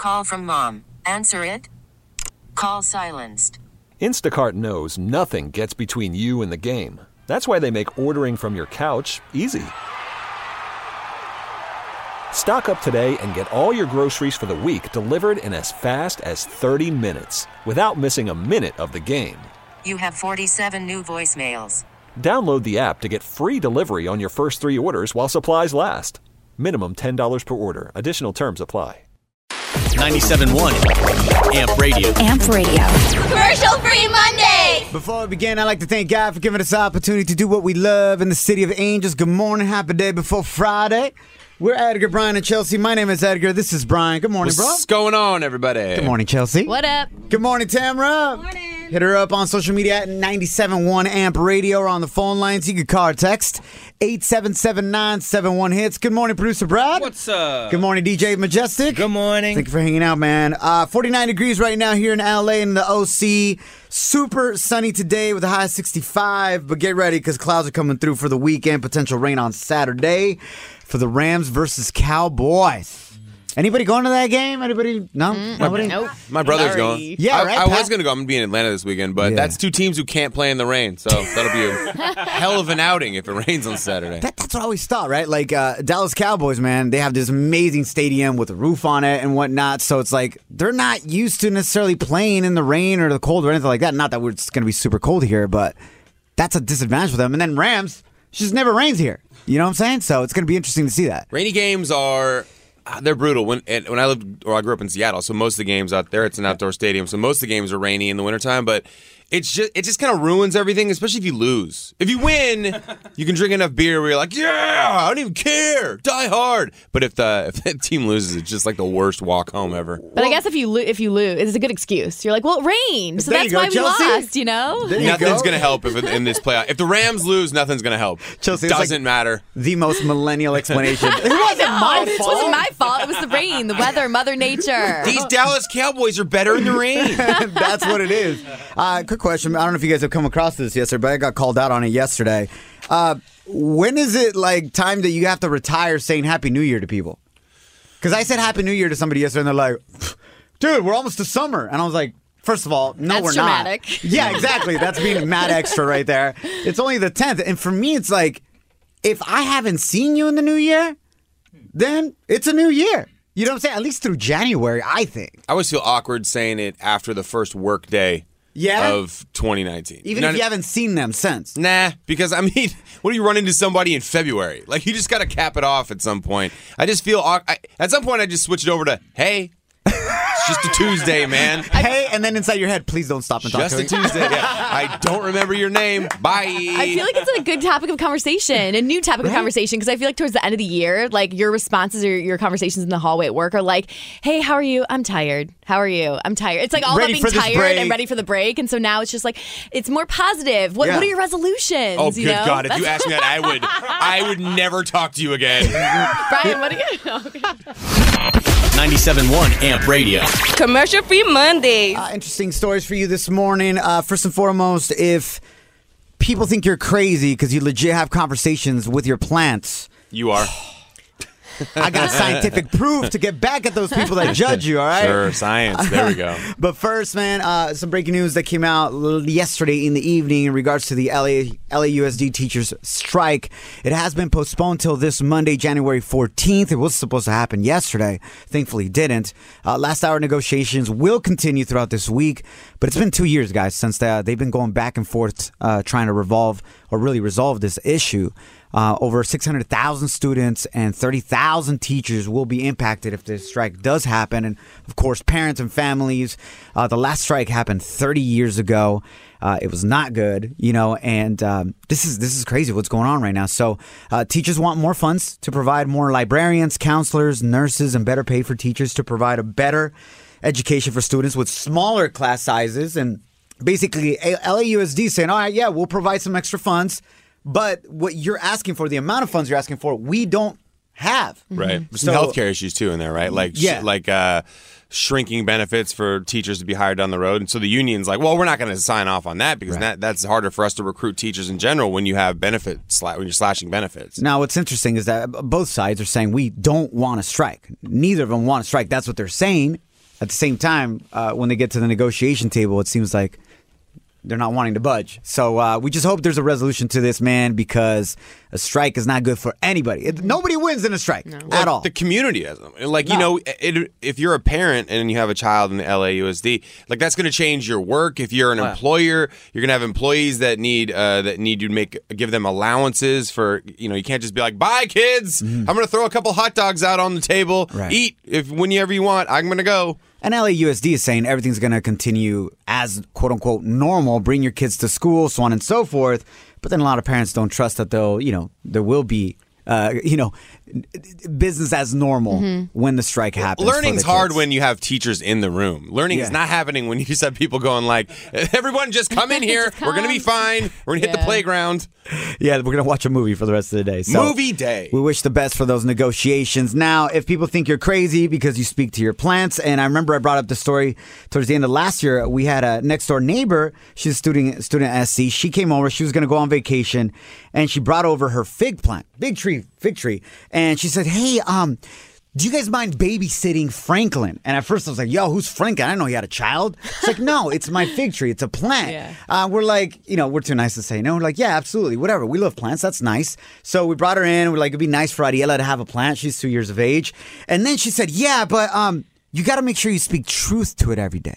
call from mom. Answer it. Call silenced. Instacart knows nothing gets between you and the game. That's why they make ordering from your couch easy. Stock up today and get all your groceries for the week delivered in as fast as 30 minutes without missing a minute of the game. You have 47 new voicemails. Download the app to get free delivery on your first 3 orders while supplies last. Minimum $10 per order. Additional terms apply. 97.1 AMP Radio. AMP Radio. Commercial-free Monday! Before we begin, I'd like to thank God for giving us the opportunity to do what we love in the City of Angels. Good morning. Happy day before Friday. We're Edgar, Brian, and Chelsea. My name is Edgar. This is Brian. Good morning, bro. What's going on, everybody? Good morning, Chelsea. What up? Good morning, Tamara. Good morning. Hit her up on social media at 97.1 AMP Radio or on the phone lines. You can call or text 877-971-HITS. Good morning, producer Brad. What's up? Good morning, DJ Majestic. Good morning. Thank you for hanging out, man. 49 degrees right now here in LA in the OC. Super sunny today with a high of 65. But get ready because clouds are coming through for the weekend. Potential rain on Saturday for the Rams versus Cowboys. Anybody going to that game? Anybody? No? Nobody? Nope. My brother's Sorry. going. Yeah, right, I Pat? was going to go. I'm going to be in Atlanta this weekend, but Yeah. that's two teams who can't play in the rain, so that'll be a hell of an outing if it rains on Saturday. That's what I always thought, right? Like Dallas Cowboys, man, they have this amazing stadium with a roof on it and whatnot. So it's like they're not used to necessarily playing in the rain or the cold or anything like that. Not that it's going to be super cold here, but that's a disadvantage for them. And then Rams, it just never rains here. You know what I'm saying? So it's going to be interesting to see that. Rainy games are... They're brutal. When I grew up in Seattle, so most of the games out there, it's an outdoor stadium, so most of the games are rainy in the wintertime, but it just kind of ruins everything, especially if you lose. If you win, you can drink enough beer where you're like, yeah, I don't even care, die hard. But if the team loses, it's just like the worst walk home ever. But I guess if you lose, it's a good excuse. You're like, well, it rained, so There that's you go, why we Chelsea. lost, you know? There you Nothing's go. going to help in this playoff. If the Rams lose, nothing's going to help. Chelsea, it's doesn't matter. The most millennial explanation. It wasn't my It fault. wasn't my fault. It was the rain, the weather, Mother Nature. These Dallas Cowboys are better in the rain. That's what it is. Quick question. I don't know if you guys have come across this yesterday, but I got called out on it yesterday. When is it like time that you have to retire saying Happy New Year to people? Because I said Happy New Year to somebody yesterday, and they're like, dude, we're almost to summer. And I was like, first of all, no, That's we're dramatic. not. Yeah, exactly. That's being mad extra right there. It's only the 10th. And for me, it's like, if I haven't seen you in the new year, then it's a new year. You know what I'm saying? At least through January, I think. I always feel awkward saying it after the first work day of 2019. Even if you haven't seen them since. Nah, because, I mean, what do you run into somebody in February? Like, you just got to cap it off at some point. I just feel, at some point, I just switch it over to, hey, it's just a Tuesday, man. Hey, and then inside your head, please don't stop and talk Just to a me. Tuesday. Yeah. I don't remember your name. Bye. I feel like it's a good topic of conversation, a new topic of conversation, because I feel like towards the end of the year, like your responses or your conversations in the hallway at work are like, hey, how are you? I'm tired. How are you? I'm tired. It's like all Ready about for being this tired break. and ready for the break. And so now it's just like, it's more positive. What Yeah. are your resolutions? Oh, you good know? God. If you asked me that, I would never talk to you again. Brian, what are you? Okay. 97.1 AMP Radio. Commercial-free Mondays. Interesting stories for you this morning. First and foremost, if people think you're crazy because you legit have conversations with your plants, You are. I got scientific proof to get back at those people that judge you, all right? Sure, science. There we go. But first, man, some breaking news that came out yesterday in the evening in regards to the LAUSD teachers strike. It has been postponed till this Monday, January 14th. It was supposed to happen yesterday. Thankfully, it didn't. Last hour negotiations will continue throughout this week, but it's been 2 years, guys, since they've been going back and forth trying to resolve this issue. Over 600,000 students and 30,000 teachers will be impacted if this strike does happen. And, of course, parents and families. The last strike happened 30 years ago. It was not good, and this is crazy what's going on right now. So teachers want more funds to provide more librarians, counselors, nurses, and better pay for teachers to provide a better education for students with smaller class sizes. And basically, LAUSD saying, all right, yeah, we'll provide some extra funds. But what you're asking for, the amount of funds you're asking for, we don't have. Right. There's some healthcare issues, too, in there, right? Like, shrinking benefits for teachers to be hired down the road. And so the union's like, well, we're not going to sign off on that because that's harder for us to recruit teachers in general when you have when you're slashing benefits. Now, what's interesting is that both sides are saying we don't want to strike. Neither of them want to strike. That's what they're saying. at the same time, when they get to the negotiation table, it seems like they're not wanting to budge. So we just hope there's a resolution to this, man, because a strike is not good for anybody. Nobody wins in a strike at all. The community doesn't. Like, if you're a parent and you have a child in the LAUSD, like that's going to change your work. If you're an employer, you're going to have employees that need you to give them allowances for, you can't just be like, bye, kids. I'm going to throw a couple hot dogs out on the table. Right. Eat whenever you want. I'm going to go. And LAUSD is saying everything's going to continue as quote-unquote normal, bring your kids to school, so on and so forth. But then a lot of parents don't trust that there will be, business as normal when the strike happens. Learning's hard when you have teachers in the room. Learning is not happening when you just have people going like, everyone just come in here. We're going to be fine. We're going to hit the playground. Yeah, we're going to watch a movie for the rest of the day. So movie day. We wish the best for those negotiations. Now, if people think you're crazy because you speak to your plants, and I remember I brought up the story towards the end of last year, we had a next door neighbor. She's a student at SC. She came over. She was going to go on vacation, and she brought over her fig plant, fig tree. And she said, hey, do you guys mind babysitting Franklin? And at first I was like, yo, who's Franklin? I didn't know he had a child. She's like, no, it's my fig tree. It's a plant. Yeah. We're like, we're too nice to say no. We're like, yeah, absolutely. Whatever. We love plants. That's nice. So we brought her in. We're like, it'd be nice for Ariela to have a plant. She's 2 years of age. And then she said, yeah, but you got to make sure you speak truth to it every day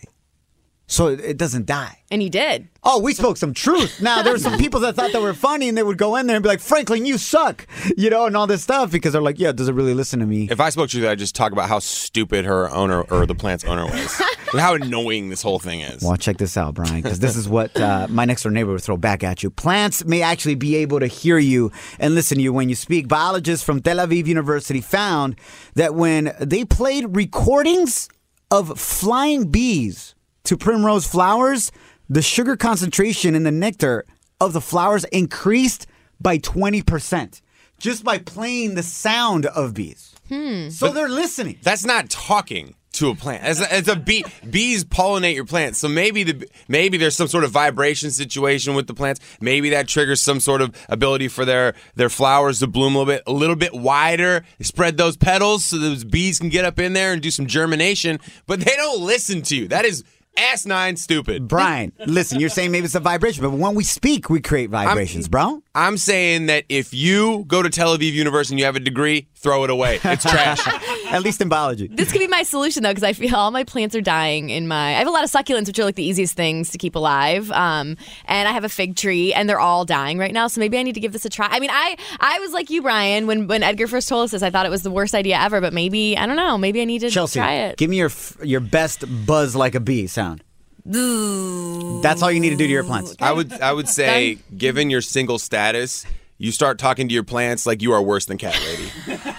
so it doesn't die. And you did. Oh, we spoke some truth. Now, there were some people that thought they were funny, and they would go in there and be like, Franklin, you suck, and all this stuff, because they're like, yeah, does it really listen to me? If I spoke truth, I'd just talk about how stupid her owner or the plant's owner was. And how annoying this whole thing is. Well, check this out, Brian, because this is what my next door neighbor would throw back at you. Plants may actually be able to hear you and listen to you when you speak. Biologists from Tel Aviv University found that when they played recordings of flying bees to primrose flowers, the sugar concentration in the nectar of the flowers increased by 20% just by playing the sound of bees. So they're listening. That's not talking to a plant. As a bee, bees pollinate your plants. So maybe there's some sort of vibration situation with the plants. Maybe that triggers some sort of ability for their flowers to bloom a little bit wider. Spread those petals so those bees can get up in there and do some germination. But they don't listen to you. That is asinine stupid. Brian, listen, you're saying maybe it's a vibration, but when we speak, we create vibrations, bro. I'm saying that if you go to Tel Aviv University and you have a degree, throw it away. It's trash. At least in biology. This could be my solution, though, because I feel all my plants are dying I have a lot of succulents, which are like the easiest things to keep alive. And I have a fig tree, and they're all dying right now. So maybe I need to give this a try. I mean, I was like you, Brian, when Edgar first told us this, I thought it was the worst idea ever. But maybe, I don't know, maybe I need to try it. Give me your best buzz like a bee sound. That's all you need to do to your plants. I would say, given your single status, you start talking to your plants like you are worse than Cat Lady.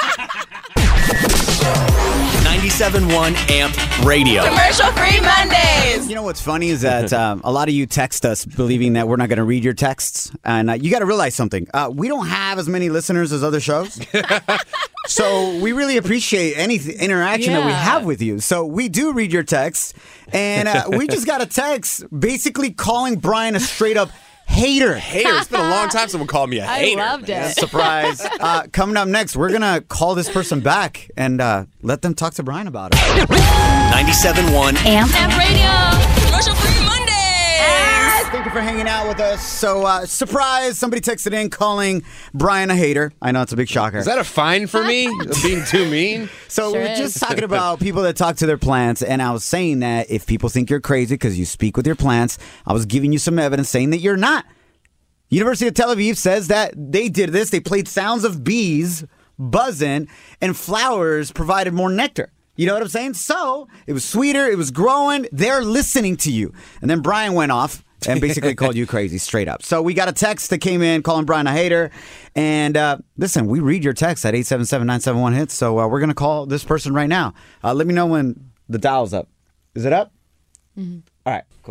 97.1 AMP Radio. Commercial-free Mondays. You know what's funny is that a lot of you text us believing that we're not going to read your texts. And you got to realize something. We don't have as many listeners as other shows. So we really appreciate any interaction that we have with you. So we do read your texts. And we just got a text basically calling Brian a straight-up hater. It's been a long time someone called me a hater. I loved it. Surprise. Coming up next, we're going to call this person back and let them talk to Brian about it. 97.1 AMP Radio. Commercial-free Mondays. Thank you for hanging out with us. So, surprise, somebody texted in calling Brian a hater. I know it's a big shocker. Is that a fine for me? Being too mean? So we're just talking about people that talk to their plants, and I was saying that if people think you're crazy because you speak with your plants, I was giving you some evidence saying that you're not. University of Tel Aviv says that they did this. They played sounds of bees buzzing, and flowers provided more nectar. You know what I'm saying? So it was sweeter. It was growing. They're listening to you. And then Brian went off and basically called you crazy straight up. So we got a text that came in calling Brian a hater. And listen, we read your text at 877-971-HITS. So we're going to call this person right now. Let me know when the dial's up. Is it up? Mm-hmm. All right, cool.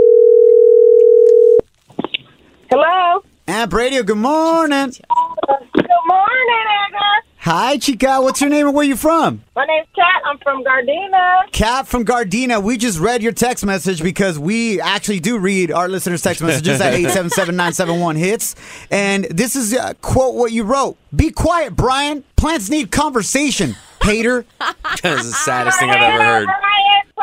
Hello. AMP Radio, good morning. Good morning, Edgar. Hi, Chica. What's your name and where you from? My name's Kat. I'm from Gardena. Kat from Gardena. We just read your text message because we actually do read our listeners' text messages at 877-971-HITS. And this is, quote, what you wrote. Be quiet, Brian. Plants need conversation, hater. That is the saddest thing I've ever heard. Brian,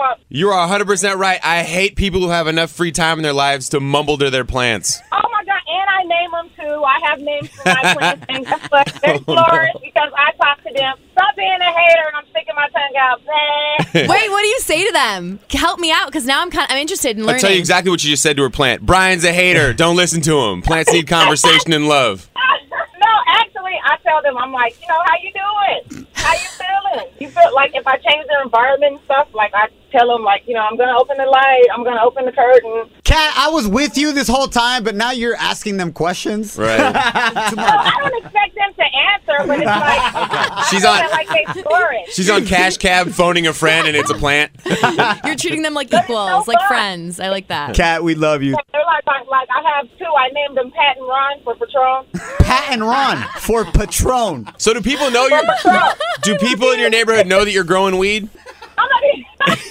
up. You are 100% right. I hate people who have enough free time in their lives to mumble to their plants. Oh my God, and I name them too. I have names for my plants, and guess what? They flourish because I talk to them. Stop being a hater, and I'm sticking my tongue out. Wait, what do you say to them? Help me out, because now I'm interested in learning. I'll tell you exactly what you just said to her plant. Brian's a hater. Don't listen to him. Plants need conversation and love. No, actually, I tell them, I'm like, how you doing? How you feeling? You feel like if I change their environment and stuff, like I tell them, like, I'm going to open the light, I'm going to open the curtain. Kat, I was with you this whole time, but now you're asking them questions. Right. No, I don't expect them to answer, but it's like, She's on. like they flourish. She's on Cash Cab phoning a friend, and it's a plant. You're treating them like equals, like friends. I like that. Kat, we love you. They're like I have two. I named them Pat and Ron for Patron. Pat and Ron for Patron. So do people know do people in your neighborhood know that you're growing weed? I'm not even.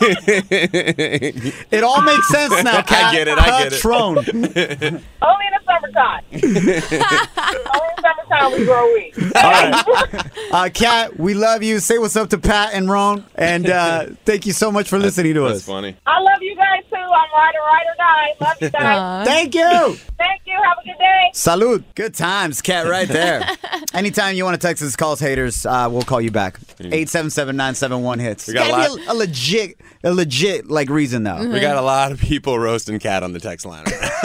It all makes sense now, Kat. I get it. Patron. Only in the summertime. Only in the summertime we grow weed. All right. Kat, we love you. Say what's up to Pat and Ron. And thank you so much for listening to us. That's funny. I love you guys too. I'm ride or die. Love you guys. Thank you. Thank you. Have a good day. Salud. Good times, Kat, right there. Anytime you want to text us, call us haters. We'll call you back. 877-971-HITS. We got a Gotta be a legit like reason though. We got a lot of people roasting Cat on the text line.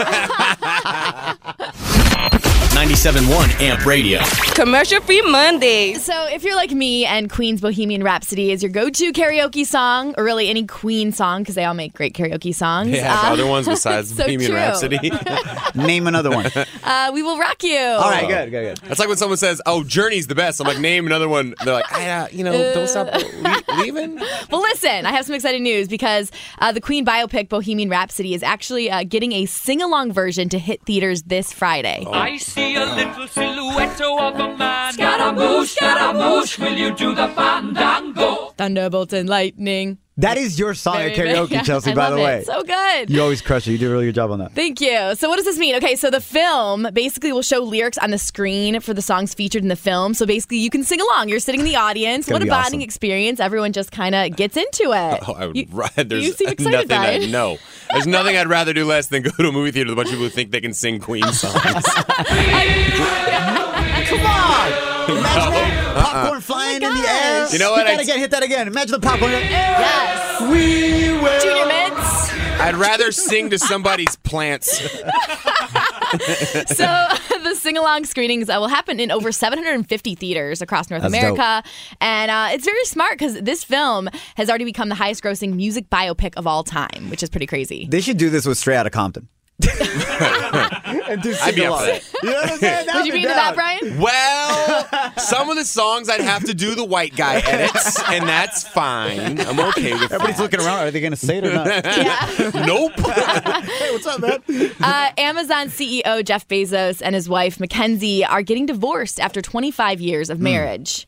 97.1 AMP Radio. Commercial-free Mondays. So if you're like me and Queen's Bohemian Rhapsody is your go-to karaoke song, or really any Queen song, because they all make great karaoke songs. They have other ones besides so Bohemian true. Rhapsody. Name another one. We will rock you. All right, good. That's like when someone says, "Oh, Journey's the best." I'm like, "Name another one." They're like, "Don't stop leaving." Well, listen, I have some exciting news because the Queen biopic Bohemian Rhapsody is actually getting a sing-along version to hit theaters this Friday. I see a little silhouette of a man. Scaramouche, will you do the fandango? Thunderbolt and lightning. That is your song at karaoke, Yeah, Chelsea, I by love the way. it. So good. You always crush it. You do a really good job on that. Thank you. So what does this mean? Okay, so the film basically will show lyrics on the screen for the songs featured in the film. So basically you can sing along. You're sitting in the audience. What a bonding experience. Everyone just kind of gets into it. Oh, I would rather. you There's seem excited, nothing. Brian. There's nothing I'd rather do less than go to a movie theater with a bunch of people who think they can sing Queen songs. Come on! Imagine that. Popcorn flying in the air. You know what? Hit that again. Imagine the popcorn. Yes. We will. Junior Mints. I'd rather sing to somebody's plants. So the sing-along screenings will happen in over 750 theaters across North That's America. And it's very smart because this film has already become the highest-grossing music biopic of all time, which is pretty crazy. They should do this with Straight Outta Compton. And do I'd be up for sing-along. that. You know what I'm saying? Would you be into that, Brian? Well, some of the songs I'd have to do the white guy edits, and that's fine. I'm okay with Everybody's that. looking around. Are they going to say it or not? Yeah. Nope. Hey, what's up, man? Amazon CEO Jeff Bezos and his wife Mackenzie are getting divorced after 25 years of marriage.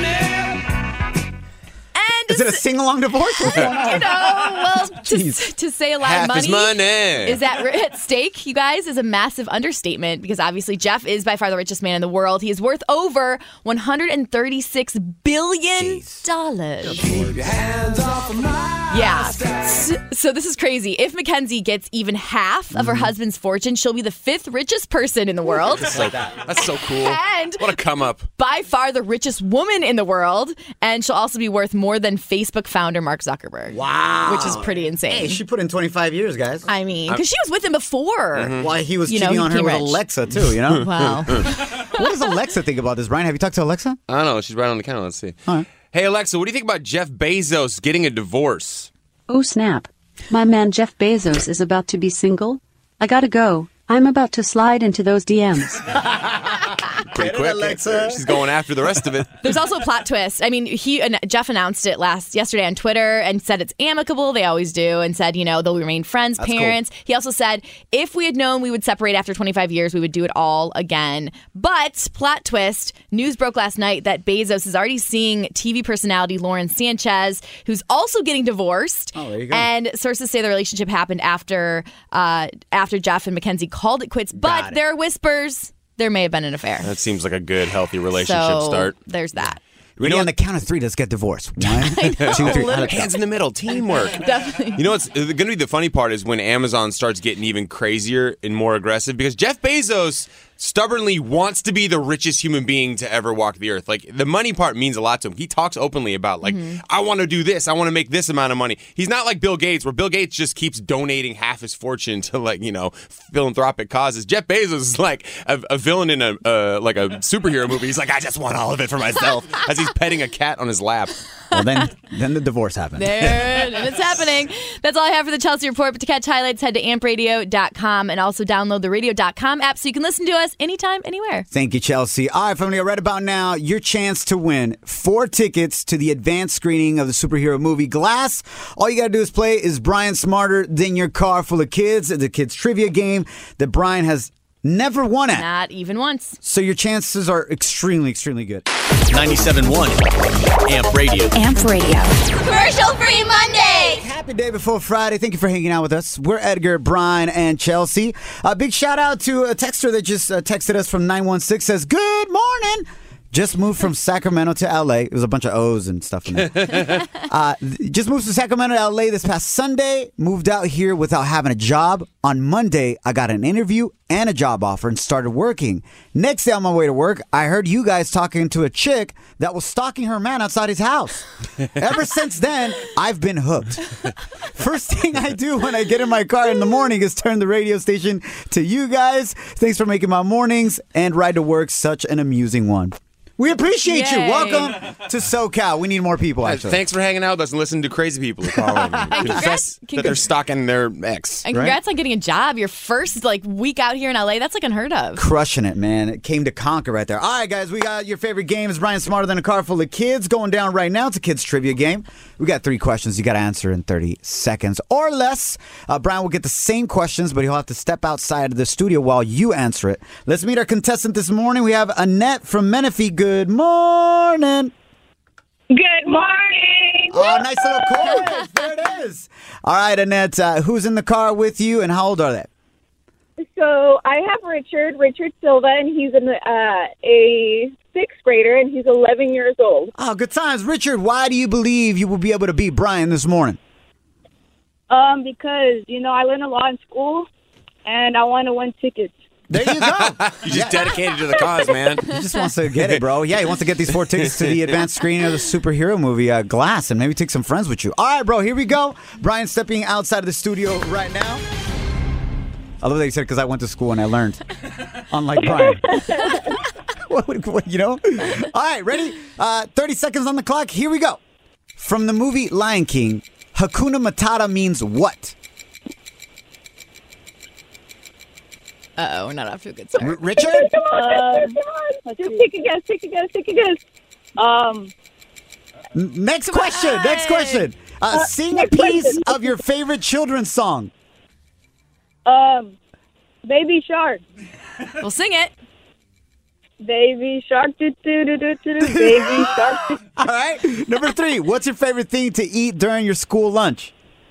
Is it a sing-along divorce? What's going on? Well, to say a lot Half of money his money. is at stake, you guys, is a massive understatement because obviously Jeff is by far the richest man in the world. He is worth over $136 billion. Yeah. So this is crazy. If Mackenzie gets even half of her husband's fortune, she'll be the 5th richest person in the world. That's so cool. And what a come up. By far the richest woman in the world. And she'll also be worth more than Facebook founder Mark Zuckerberg. Wow. Which is pretty insane. Hey, she put in 25 years, guys. I mean, because she was with him before. Why he was You know, cheating he on her became with rich. Alexa, too, you know? Wow. What does Alexa think about this, Brian? Have you talked to Alexa? I don't know. She's right on the counter. Let's see. All right. Hey, Alexa, what do you think about Jeff Bezos getting a divorce? Oh snap. My man Jeff Bezos is about to be single. I gotta go. I'm about to slide into those DMs. Pretty quick. Alexa. She's going after the rest of it. There's also a plot twist. I mean, Jeff announced it yesterday on Twitter and said it's amicable. They always do. And said, they'll remain friends, That's parents. cool. He also said, if we had known we would separate after 25 years, we would do it all again. But, plot twist, news broke last night that Bezos is already seeing TV personality Lauren Sanchez, who's also getting divorced. Oh, there you go. And sources say the relationship happened after Jeff and Mackenzie called it quits. But it. there are whispers there may have been an affair. That seems like a good, healthy relationship So start. there's that. Ready on the count of three, let's get divorced. 1, 2, 3. Hands in the middle, teamwork. Definitely. You know what's going to be the funny part is when Amazon starts getting even crazier and more aggressive because Jeff Bezos stubbornly wants to be the richest human being to ever walk the earth. Like, the money part means a lot to him. He talks openly about, like, I want to do this. I want to make this amount of money. He's not like Bill Gates, where Bill Gates just keeps donating half his fortune to, like, philanthropic causes. Jeff Bezos is like a villain in a superhero movie. He's like, I just want all of it for myself, as he's petting a cat on his lap. Well, then the divorce happened. There, and it's happening. That's all I have for the Chelsea Report. But to catch highlights, head to ampradio.com and also download the radio.com app so you can listen to us anytime, anywhere. Thank you, Chelsea. All right, family, right about now, your chance to win 4 tickets to the advanced screening of the superhero movie Glass. All you got to do is play Is Brian Smarter Than Your Car Full of Kids? The kids trivia game that Brian has never won at. Not even once. So your chances are extremely, extremely good. 97.1 AMP Radio. AMP Radio. Commercial-free Monday! Happy day before Friday. Thank you for hanging out with us. We're Edgar, Brian, and Chelsea. A big shout out to a texter that just texted us from 916. Says, good morning. Just moved from Sacramento to L.A. It was a bunch of O's and stuff in there. Just moved from Sacramento to L.A. this past Sunday. Moved out here without having a job. On Monday, I got an interview and a job offer and started working. Next day on my way to work, I heard you guys talking to a chick that was stalking her man outside his house. Ever since then, I've been hooked. First thing I do when I get in my car in the morning is turn the radio station to you guys. Thanks for making my mornings and ride to work such an amusing one. We appreciate you. Yay. Welcome to SoCal. We need more people, actually. Thanks for hanging out with us and listening to crazy people who call in and confess that they're stalking their ex. And congrats on getting a job. Your first week out here in LA. That's unheard of. Crushing it, man. It came to conquer right there. All right, guys, we got your favorite game. Is Brian Smarter Than a Car Full of Kids going down right now. It's a kids trivia game. We got 3 questions you got to answer in 30 seconds or less. Brian will get the same questions, but he'll have to step outside of the studio while you answer it. Let's meet our contestant this morning. We have Annette from Menifee. Good morning. Good morning. Oh, nice little chorus. There it is. All right, Annette, who's in the car with you and how old are they? So I have Richard Silva, and he's a 6th grader, and he's 11 years old. Oh, good times. Richard, why do you believe you will be able to beat Brian this morning? Because, I learned a lot in school, and I want to win tickets. There you go. You just dedicated to the cause, man. He just wants to get it, bro. Yeah, he wants to get these 4 tickets to the advanced screening of the superhero movie Glass and maybe take some friends with you. All right, bro, here we go. Brian stepping outside of the studio right now. I love that you said because I went to school and I learned. Unlike Brian. All right, ready? 30 seconds on the clock. Here we go. From the movie Lion King, Hakuna Matata means what? Uh-oh, we're not off to a good start. Richard? Just take a guess. Next question. Sing a piece of your favorite children's song. Baby Shark. We'll sing it. Baby Shark, Baby Shark. All right. Number 3, what's your favorite thing to eat during your school lunch?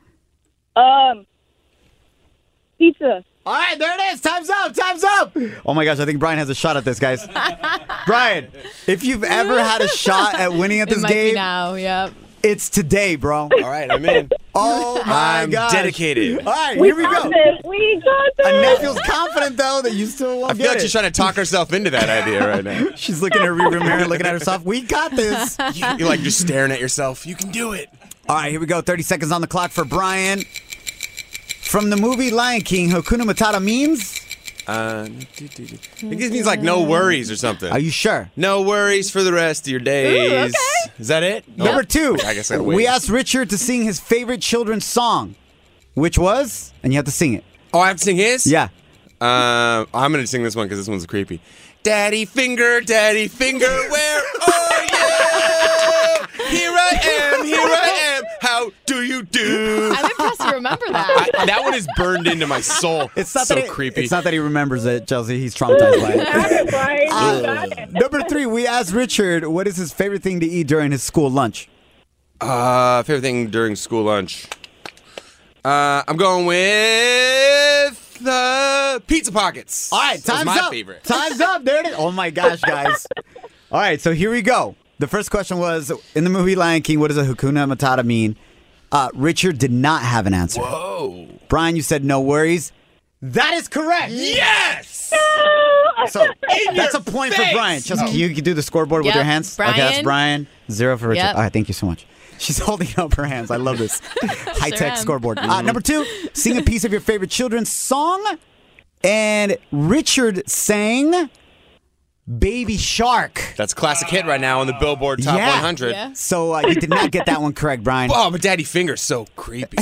Pizza. All right, there it is. Time's up. Oh, my gosh. I think Brian has a shot at this, guys. Brian, if you've ever had a shot at winning at this it might game, be now, yep. it's today, bro. All right, I'm in. Oh, my gosh. I'm dedicated. All right, here we go. We got this. Annette feels confident, though, that you still won't I feel like she's trying to talk herself into that idea right now. She's looking in her rearview mirror, looking at herself. We got this. You're like just staring at yourself. You can do it. All right, here we go. 30 seconds on the clock for Brian. From the movie Lion King, Hakuna Matata means? I think this means like no worries or something. Are you sure? No worries for the rest of your days. Ooh, okay. Is that it? Number 2. I guess I gotta wait. We asked Richard to sing his favorite children's song, which was, and you have to sing it. Oh, I have to sing his? Yeah. I'm going to sing this one because this one's creepy. Daddy finger, where are you? Here I am. How do you do? I'm impressed you remember that. That one is burned into my soul. It's not so that creepy. It's not that he remembers it, Chelsea. He's traumatized by it. Right. Number 3, we asked Richard what is his favorite thing to eat during his school lunch. Favorite thing during school lunch. I'm going with Pizza Pockets. All right, That was time's my up. favorite. Time's up. There it is. Oh my gosh, guys. All right, so here we go. The first question was, in the movie Lion King, what does a Hakuna Matata mean? Richard did not have an answer. Whoa. Brian, you said no worries. That is correct. Yes! So that's a point for Brian. Chelsea, you can do the scoreboard with Yep. your hands. Brian. Okay, that's Brian. 0 for Richard. Yep. All right, thank you so much. She's holding up her hands. I love this. High-tech am. scoreboard. Number 2, sing a piece of your favorite children's song. And Richard sang Baby Shark. That's a classic hit right now on the Billboard Top 100. Yeah. So you did not get that one correct, Brian. Oh, but Daddy Finger's so creepy.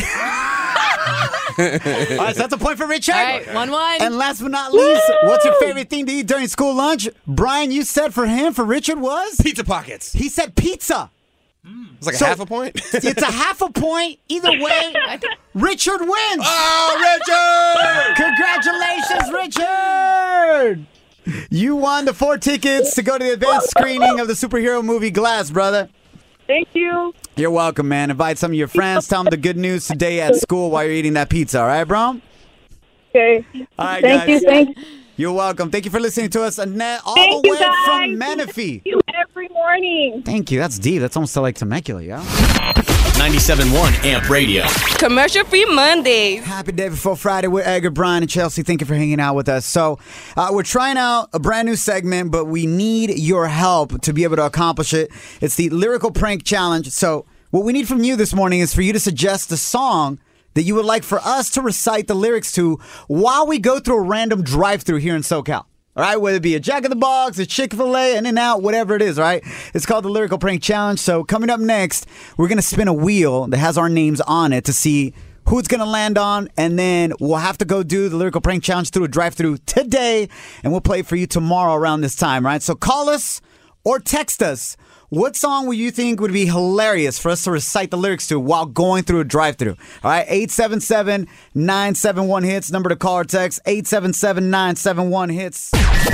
All right, so that's a point for Richard. All right, 1-1. And last but not least, what's your favorite thing to eat during school lunch? Brian, you said for Richard was? Pizza pockets. He said pizza. It's like So- a half a point. It's a half a point. Either way, Richard wins. Oh, Richard! Congratulations, Richard! You won the 4 tickets to go to the advanced screening of the superhero movie Glass, brother. Thank you. You're welcome, man. Invite some of your friends. Tell them the good news today at school while you're eating that pizza. All right, bro? Okay. All right, Thank guys. you. Thank you. You're welcome. Thank you for listening to us. Annette, all Thank the you, way guys. from Menifee. You every morning. Thank you. That's deep. That's almost like Temecula, yeah? 97.1 AMP Radio. Commercial free Mondays. Happy day before Friday with Edgar, Brian, and Chelsea. Thank you for hanging out with us. So we're trying out a brand new segment, but we need your help to be able to accomplish it. It's the Lyrical Prank Challenge. So what we need from you this morning is for you to suggest a song that you would like for us to recite the lyrics to while we go through a random drive-thru here in SoCal. All right, whether it be a Jack in the Box, a Chick-fil-A, In-N-Out, whatever it is, right? It's called the Lyrical Prank Challenge. So coming up next, we're going to spin a wheel that has our names on it to see who it's going to land on, and then we'll have to go do the Lyrical Prank Challenge through a drive-thru today, and we'll play for you tomorrow around this time, right? So call us or text us. What song would you think would be hilarious for us to recite the lyrics to while going through a drive-thru? All right, 877-971-HITS. Number to call or text, 877-971-HITS.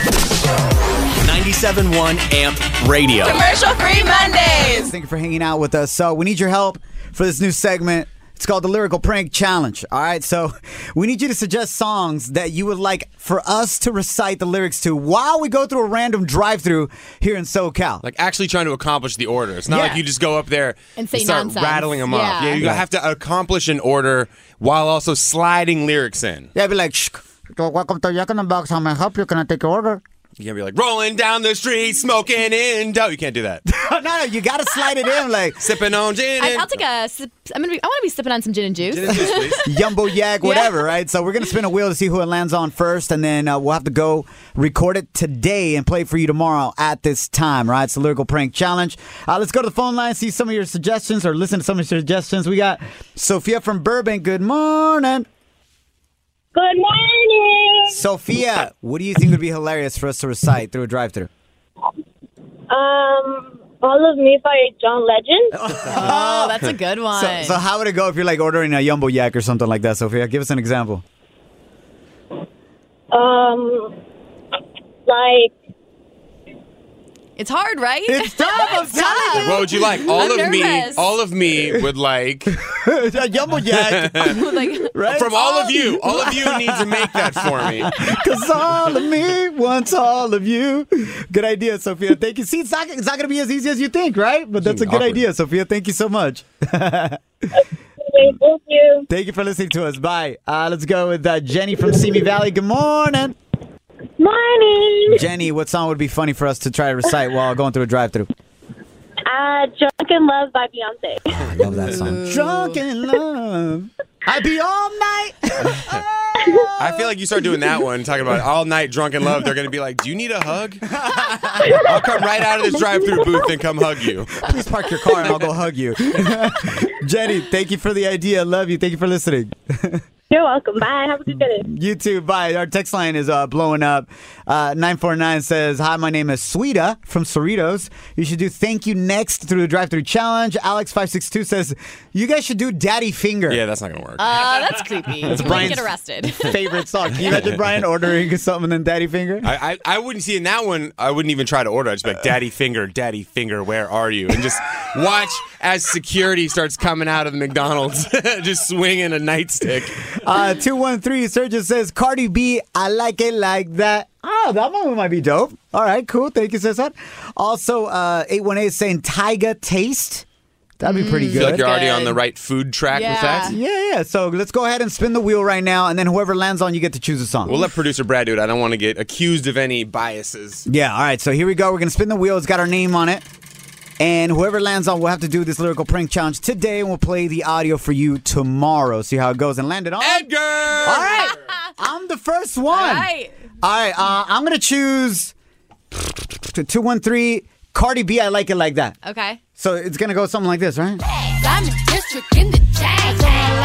97.1 AMP Radio. Commercial free Mondays. Thank you for hanging out with us. So we need your help for this new segment. It's called the Lyrical Prank Challenge. All right, so we need you to suggest songs that you would like for us to recite the lyrics to while we go through a random drive-thru here in SoCal. Like actually trying to accomplish the order. It's not Yeah. like you just go up there And say start nonsense. rattling them off. Yeah. Yeah, you Yeah. have to accomplish an order while also sliding lyrics in. Yeah, be like, shh, welcome to Jack in the Box. How may I help you? Can I take your order? You can't be like rolling down the street, smoking in dough. You can't do that. No, you got to slide it in like Sipping on gin. I'll take a sip. I want to be sipping on some gin and juice. Gin and juice, please. Yumbo Yak, whatever, right? So we're going to spin a wheel to see who it lands on first, and then we'll have to go record it today and play for you tomorrow at this time, right? It's the Lyrical Prank Challenge. Let's go to the phone line, see some of your suggestions, or listen to some of your suggestions. We got Sophia from Burbank. Good morning. Good morning. Sophia, what do you think would be hilarious for us to recite through a drive-thru? All of Me by John Legend. Oh, that's a good one. So how would it go if you're like ordering a Yumbo Yak or something like that, Sophia? Give us an example. Like, it's hard, right? It's tough, I'm telling you. What would you like? All I'm of me. nervous. All of me would like A Yumbo Yak, Like, right? from all of you. All of you need to make that for me. Because all of me wants all of you. Good idea, Sophia. Thank you. See, it's not going to be as easy as you think, right? But that's a good Awkward. idea, Sophia. Thank you so much. thank you. Thank you for listening to us. Bye. Let's go with Jenny from Simi Valley. Good morning. Morning. Jenny, what song would be funny for us to try to recite while going through a drive-thru? Drunk in Love by Beyonce. I love that song. Drunk in love. I'd be all night. I feel like you start doing that one, talking about all night drunk in love. They're going to be like, do you need a hug? I'll come right out of this drive-thru booth and come hug you. Please park your car and I'll go hug you. Jenny, thank you for the idea. Love you. Thank you for listening. You're welcome. Bye. Have a good day. You too. Bye. Our text line is blowing up. 949 says, hi, my name is Sweeta from Cerritos. You should do thank you next through the drive-thru challenge. Alex562 says, you guys should do Daddy Finger. Yeah, that's not going to work. that's creepy. That's You might Brian's get arrested. favorite song. Can you imagine Brian ordering something and then Daddy Finger? I wouldn't see in that one. I wouldn't even try to order. I'd just be like, Daddy Finger, where are you? And just watch as security starts coming out of the McDonald's, just swinging a nightstick. 213 Surgeon says, Cardi B, I like it like that. Oh, wow, that one might be dope. All right, cool. Thank you, Cesar. Also, 818 is saying Tyga Taste. That'd be pretty I good. feel like you're already on the right food track with that. Yeah. So let's go ahead and spin the wheel right now, and then whoever lands on, you get to choose a song. We'll let producer Brad do it. I don't want to get accused of any biases. Yeah, all right. So here we go. We're going to spin the wheel. It's got our name on it. And whoever lands on will have to do this lyrical prank challenge today, and we'll play the audio for you tomorrow. See how it goes. And land it on Edgar! All right. I'm the first one. All right. I'm going to choose 213 Cardi B. I Like It Like That. Okay. So it's going to go something like this, right? I'm in district in the jag.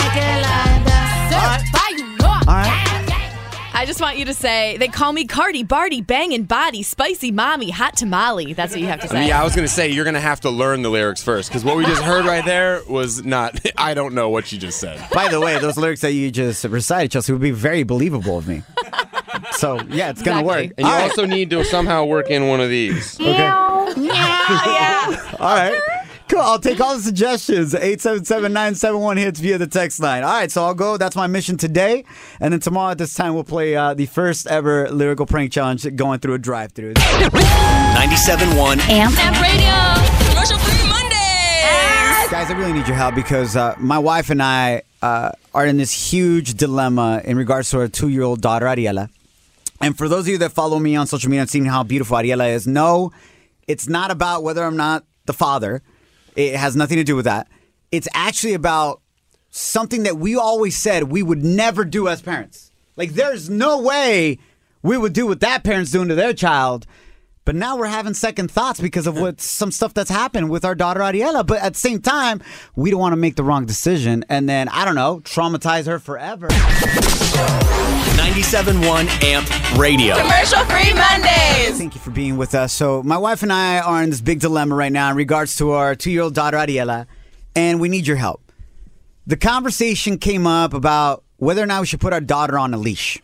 All right. I just want you to say, they call me Cardi, Barty, banging body, spicy mommy, hot tamale. That's what you have to say. Yeah, I was going to say, you're going to have to learn the lyrics first, because what we just heard right there was not, I don't know what you just said. By the way, those lyrics that you just recited, Chelsea, would be very believable of me. So, yeah, it's going to work. And you also need to somehow work in one of these. Okay. Yeah. All right. Cool. I'll take all the suggestions. 877-971-HITS via the text line. All right, so I'll go. That's my mission today. And then tomorrow at this time, we'll play the first ever lyrical prank challenge going through a drive-thru. 97.1 Amp Radio. Commercial-free Mondays. Guys, I really need your help because my wife and I are in this huge dilemma in regards to our 2-year-old daughter, Ariela. And for those of you that follow me on social media and seen how beautiful Ariela is, no, it's not about whether I'm not the father. It has nothing to do with that. It's actually about something that we always said we would never do as parents. Like, there's no way we would do what that parent's doing to their child. But now we're having second thoughts because of some stuff that's happened with our daughter Ariela. But at the same time, we don't want to make the wrong decision and then, I don't know, traumatize her forever. 97.1 Amp Radio. Commercial-free Mondays. Thank you for being with us. So my wife and I are in this big dilemma right now in regards to our 2-year-old daughter Ariela, and we need your help. The conversation came up about whether or not we should put our daughter on a leash.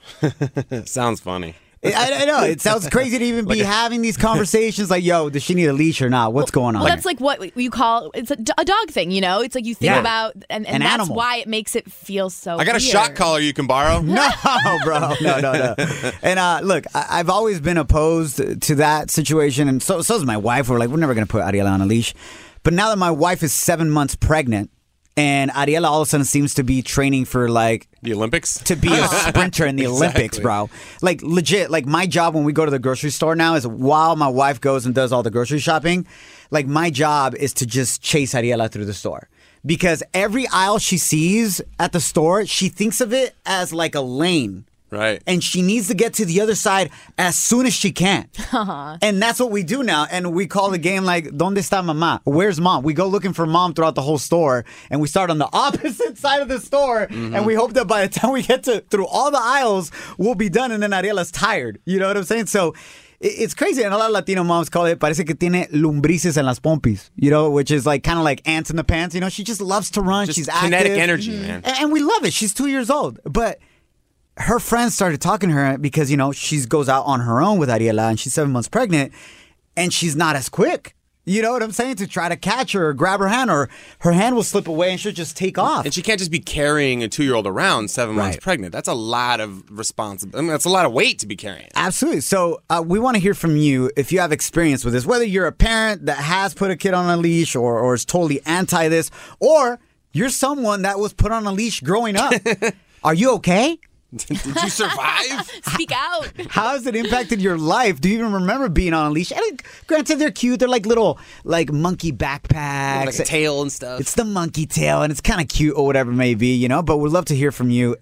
Sounds funny. I know. It sounds crazy to even be having these conversations like, yo, does she need a leash or not? What's going on? Well, that's like what you call, it's a dog thing, you know? It's like you think about, and An that's animal. why it makes it feel so I got a weird. shock collar you can borrow. No, bro. No. And look, I've always been opposed to that situation, and so is my wife. We're like, we're never going to put Ariela on a leash. But now that my wife is 7 months pregnant, and Ariela all of a sudden seems to be training for like the Olympics, to be a sprinter in the Olympics, Exactly. bro. Like legit, like my job when we go to the grocery store now is while my wife goes and does all the grocery shopping, like my job is to just chase Ariela through the store. Because every aisle she sees at the store, she thinks of it as like a lane. Right. And she needs to get to the other side as soon as she can. And that's what we do now. And we call the game like, ¿Dónde está mamá? Where's mom? We go looking for mom throughout the whole store. And we start on the opposite side of the store. And we hope that by the time we get through all the aisles, we'll be done. And then Ariela's tired. You know what I'm saying? So it's crazy. And a lot of Latino moms call it, parece que tiene lumbrices en las pompis, you know, which is like kind of like ants in the pants. You know, she just loves to run. Just She's active. kinetic energy, man. And we love it. She's 2 years old. But her friends started talking to her because, you know, she goes out on her own with Ariela and she's 7 months pregnant and she's not as quick. You know what I'm saying? To try to catch her or grab her hand, or her hand will slip away and she'll just take off. And she can't just be carrying a 2-year-old around 7 months pregnant. That's a lot of responsibility. I mean, that's a lot of weight to be carrying. Absolutely. So we want to hear from you if you have experience with this, whether you're a parent that has put a kid on a leash or is totally anti this, or you're someone that was put on a leash growing up. Are you okay? Did you survive? Speak out. How has it impacted your life? Do you even remember being on a leash? And granted, they're cute. They're like little, like monkey backpacks. Like a tail and stuff. It's the monkey tail, and it's kind of cute or whatever it may be, you know? But we'd love to hear from you.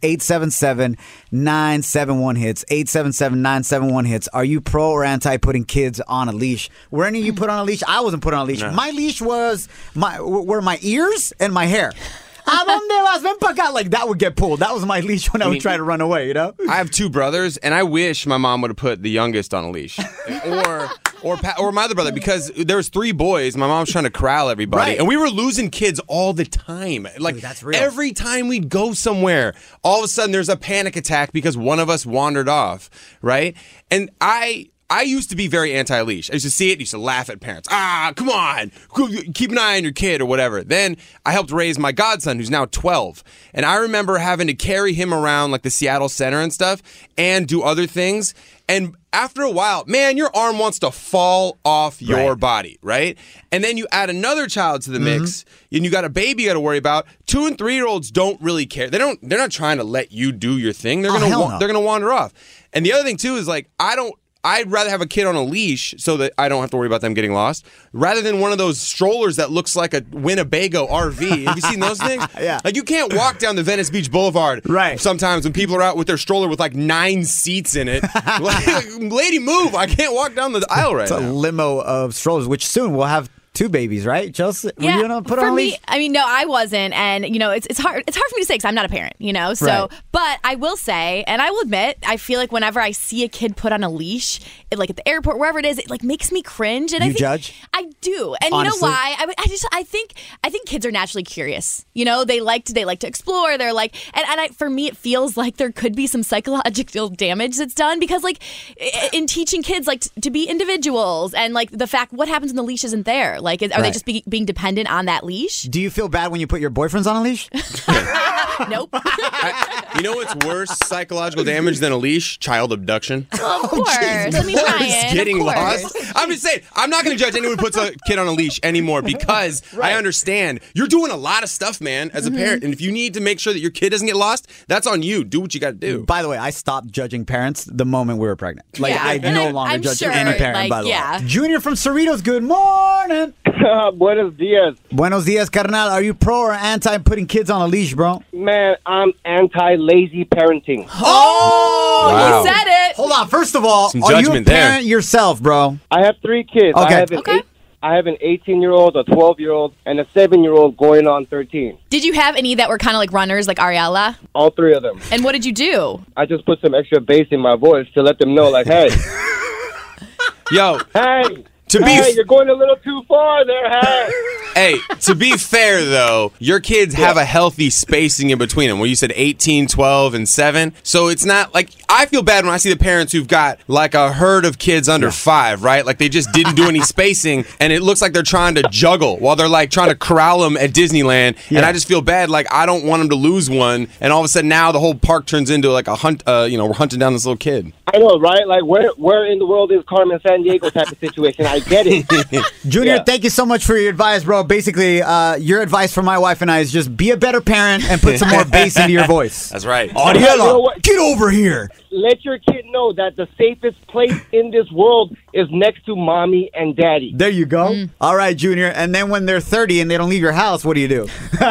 877-971-HITS. 877-971-HITS. Are you pro or anti putting kids on a leash? Were any of you put on a leash? I wasn't put on a leash. No. My leash were my ears and my hair. ¿A dónde vas? Ven pa' acá. Like, that would get pulled. That was my leash when I would try to run away, you know? I have 2 brothers, and I wish my mom would have put the youngest on a leash, or my other brother, because there was 3 boys. My mom was trying to corral everybody, Right. and we were losing kids all the time. Like, Dude, that's real. every time we'd go somewhere, all of a sudden there's a panic attack because one of us wandered off, right? And I I used to be very anti-leash. I used to see it, used to laugh at parents. Come on, keep an eye on your kid or whatever. Then I helped raise my godson, who's now 12. And I remember having to carry him around like the Seattle Center and stuff and do other things. And after a while, man, your arm wants to fall off your body, right? And then you add another child to the mix, and you got a baby you got to worry about. 2 and 3-year-olds don't really care. They're not trying to let you do your thing. They're gonna wander off. And the other thing too is like I'd rather have a kid on a leash so that I don't have to worry about them getting lost, rather than one of those strollers that looks like a Winnebago RV. Have you seen those things? Yeah. Like you can't walk down the Venice Beach Boulevard. Right. Sometimes when people are out with their stroller with like 9 seats in it, like, lady, move! I can't walk down the aisle right It's now. a limo of strollers, which soon we'll have 2 babies, right? Chelsea, were you gonna put for on a me, leash? I mean, no, I wasn't, and it's hard. It's hard for me to say because I'm not a parent, So, Right. but I will say, and I will admit, I feel like whenever I see a kid put on a leash, like at the airport, wherever it is, it like makes me cringe. And You I think, judge? I do, and Honestly? you know why? I think kids are naturally curious. They like to explore. They're like, and for me, it feels like there could be some psychological damage that's done because, like, in teaching kids like to be individuals, and like the fact what happens when the leash isn't there, like, are they just being dependent on that leash? Do you feel bad when you put your boyfriends on a leash? Nope. You know what's worse psychological damage than a leash? Child abduction. Of course. I mean, Ryan, Getting of course. lost. I'm just saying, I'm not going to judge anyone who puts a kid on a leash anymore because I understand you're doing a lot of stuff, man, as a parent. And if you need to make sure that your kid doesn't get lost, that's on you. Do what you got to do. By the way, I stopped judging parents the moment we were pregnant. Like, Yeah. I And no longer I'm judge sure, any parent, like, by the yeah. way. Junior from Cerritos, good morning. Buenos dias. Buenos dias, carnal. Are you pro or anti putting kids on a leash, bro? Man, I'm anti-lazy parenting. Oh, Wow. you said it. Hold on. First of all, Some are you a judgment there. parent yourself, bro? I have 3 kids. Okay. I have an 18-year-old, a 12-year-old, and a 7-year-old going on 13. Did you have any that were kind of like runners, like Ariella? All 3 of them. And what did you do? I just put some extra bass in my voice to let them know, like, hey, Yo, hey, to be hey, you're going a little too far there, hey. Hey, to be fair, though, your kids have a healthy spacing in between them, where you said 18, 12, and 7. So it's not like I feel bad when I see the parents who've got like a herd of kids under 5, right? Like they just didn't do any spacing, and it looks like they're trying to juggle while they're like trying to corral them at Disneyland. And I just feel bad. Like I don't want them to lose one, and all of a sudden now the whole park turns into like a hunt. We're hunting down this little kid. I know, right? Like, where in the world is Carmen Sandiego type of situation? I get it. Junior, thank you so much for your advice, bro. Basically, your advice for my wife and I is just be a better parent and put some more bass into your voice. That's right. Ariella, You know what? get over here. Let your kid know that the safest place in this world is next to mommy and daddy. There you go. All right, Junior. And then when they're 30 and they don't leave your house, what do you do?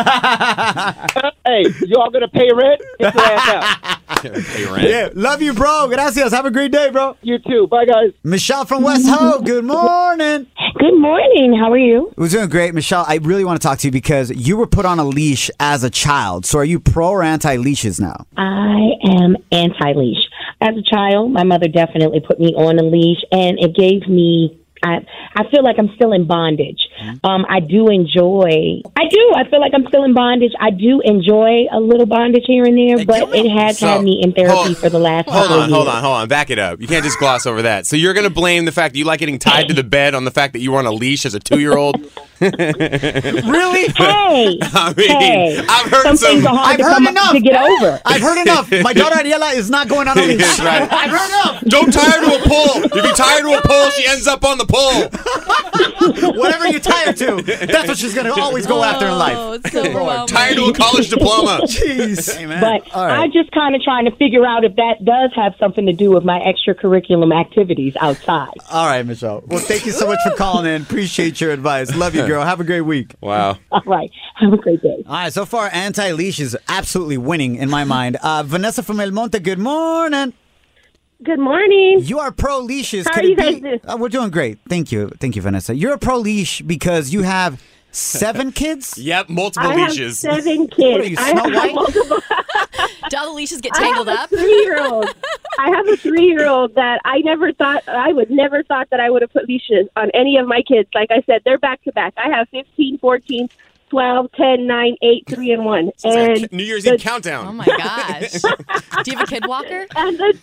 Hey, y'all gonna pay rent? Get your ass out. Hey, Rand. Yeah, love you, bro. Gracias. Have a great day, bro. You too. Bye, guys. Michelle from West Ho, good morning. Good morning. How are you? It was doing great. Michelle, I really want to talk to you because you were put on a leash as a child. So are you pro or anti-leashes now? I am anti-leash. As a child, my mother definitely put me on a leash, and it gave me, I feel like I'm still in bondage. I feel like I'm still in bondage. I do enjoy a little bondage here and there, but it has had me in therapy for the last couple of years. Hold on. Back it up. You can't just gloss over that. So you're going to blame the fact that you like getting tied to the bed on the fact that you were on a leash as a 2-year-old? Really? Hey, I mean, hey. I've heard Some things are hard to get over. I've heard enough. My daughter Ariella is not going on a leash. That's right. I've heard enough. Don't tie her to a pole. If you tie her to a pole, she ends up on the pole. Whatever you tie her to, that's what she's going to always go after in life. Oh, it's so overwhelming. Tie her to a college diploma. Jeez. Hey, man. But All right. I'm just kind of trying to figure out if that does have something to do with my extracurriculum activities outside. All right, Michelle. Well, thank you so much for calling in. Appreciate your advice. Love you, girl. Have a great week. Wow. All right. Have a great day. All right, so far, anti-leash is absolutely winning in my mind. Vanessa from El Monte, good morning. Good morning. You are pro-leashes. How Could are you it be- guys doing? We're doing great. Thank you. Thank you, Vanessa. You're a pro-leash because you have 7 kids? Yep, multiple I leashes. have 7 kids. What are you, Snow I White? have multiple. Do all the leashes get tangled up? I have a 3-year-old. I have a 3-year-old that I would never thought that I would have put leashes on any of my kids. Like I said, they're back to back. I have 15, 14, 12, 10, 9, 8, 3, and 1. It's like a New Year's Eve countdown. Oh my gosh. Do you have a kid walker? And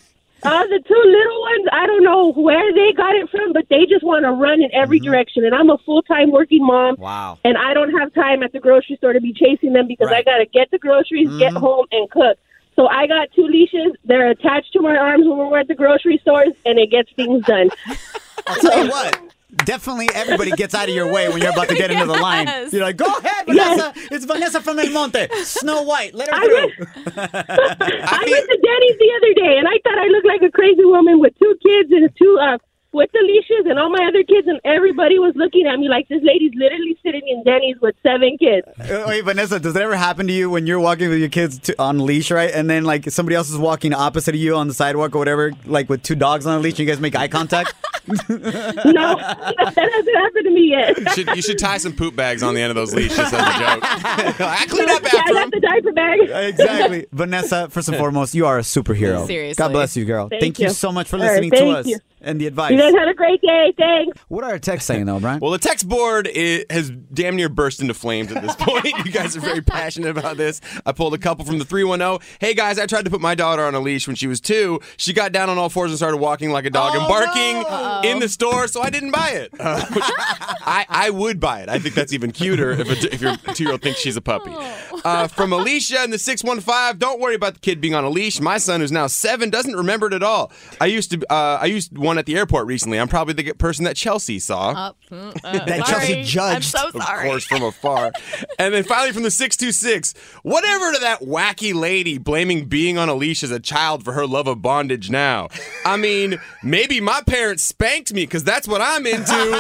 The two little ones, I don't know where they got it from, but they just want to run in every direction. And I'm a full-time working mom. Wow. And I don't have time at the grocery store to be chasing them because I got to get the groceries, get home, and cook. So I got 2 leashes. They're attached to my arms when we're at the grocery stores, and it gets things done. I'll tell you what. Definitely everybody gets out of your way when you're about to get into the line. You're like, go ahead, Vanessa. It's Vanessa from El Monte. Snow White. Let her through. I went to Denny's the other day, and I thought I looked like a crazy woman with 2 kids and 2 with the leashes and all my other kids, and everybody was looking at me like this lady's literally sitting in Denny's with 7 kids. Wait, Vanessa, does that ever happen to you when you're walking with your kids on leash, right? And then like somebody else is walking opposite of you on the sidewalk or whatever, like with 2 dogs on a leash, and you guys make eye contact? No, that hasn't happened to me yet. You should tie some poop bags on the end of those leashes as a joke. I cleaned up after I got the diaper bag. Exactly. Vanessa, first and foremost, you are a superhero. Seriously. God bless you, girl. Thank you so much for All right, listening to thank us you. and the advice. You guys have a great day. Thanks. What are our texts saying, though, Brian? Well, the text board has damn near burst into flames at this point. You guys are very passionate about this. I pulled a couple from the 310. Hey, guys, I tried to put my daughter on a leash when she was 2. She got down on all fours and started walking like a dog and barking in the store, so I didn't buy it. Which I would buy it. I think that's even cuter if your 2-year-old thinks she's a puppy. From Alicia in the 615, don't worry about the kid being on a leash. My son, who's now 7, doesn't remember it at all. I used one at the airport recently. I'm probably the person that Chelsea saw. That Chelsea judged. I'm so sorry. Of course, from afar. And then finally from the 626, whatever to that wacky lady blaming being on a leash as a child for her love of bondage now. I mean, maybe my parents spanked me because that's what I'm into.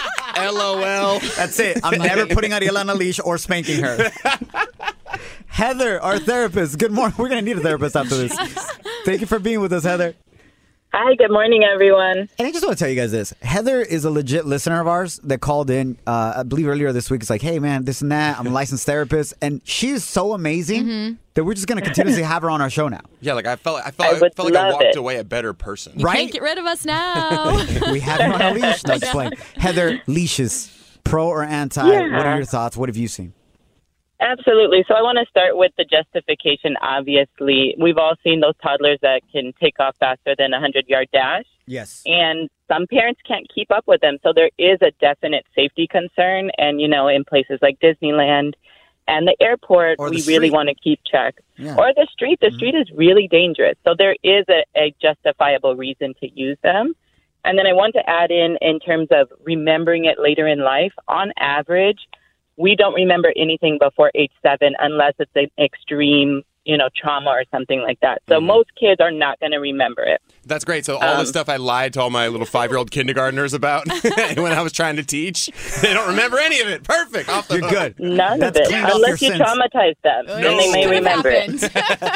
LOL. That's it. I'm never putting Ariela on a leash or spanking her. Heather, our therapist. Good morning. We're going to need a therapist after this. Thank you for being with us, Heather. Hi, good morning, everyone. And I just want to tell you guys this. Heather is a legit listener of ours that called in, I believe earlier this week. It's like, hey, man, this and that. I'm a licensed therapist. And she is so amazing that we're just going to continuously have her on our show now. Yeah, like I felt like I walked away a better person. You right? can't get rid of us now. We have her on a leash. No, just playing. Heather, leashes, pro or anti? Yeah. What are your thoughts? What have you seen? Absolutely. So I want to start with the justification. Obviously, we've all seen those toddlers that can take off faster than a 100-yard dash. Yes. And some parents can't keep up with them. So there is a definite safety concern. And, in places like Disneyland and the airport, we really want to keep track. Yeah. Or the street. The street is really dangerous. So there is a justifiable reason to use them. And then I want to add in terms of remembering it later in life, on average, we don't remember anything before age 7 unless it's an extreme, trauma or something like that. So most kids are not going to remember it. That's great. So all the stuff I lied to all my little 5-year-old kindergartners about when I was trying to teach, they don't remember any of it. Perfect. Off the You're good. None That's of it. cleaned off Unless you your sins. traumatize them, then they may remember it.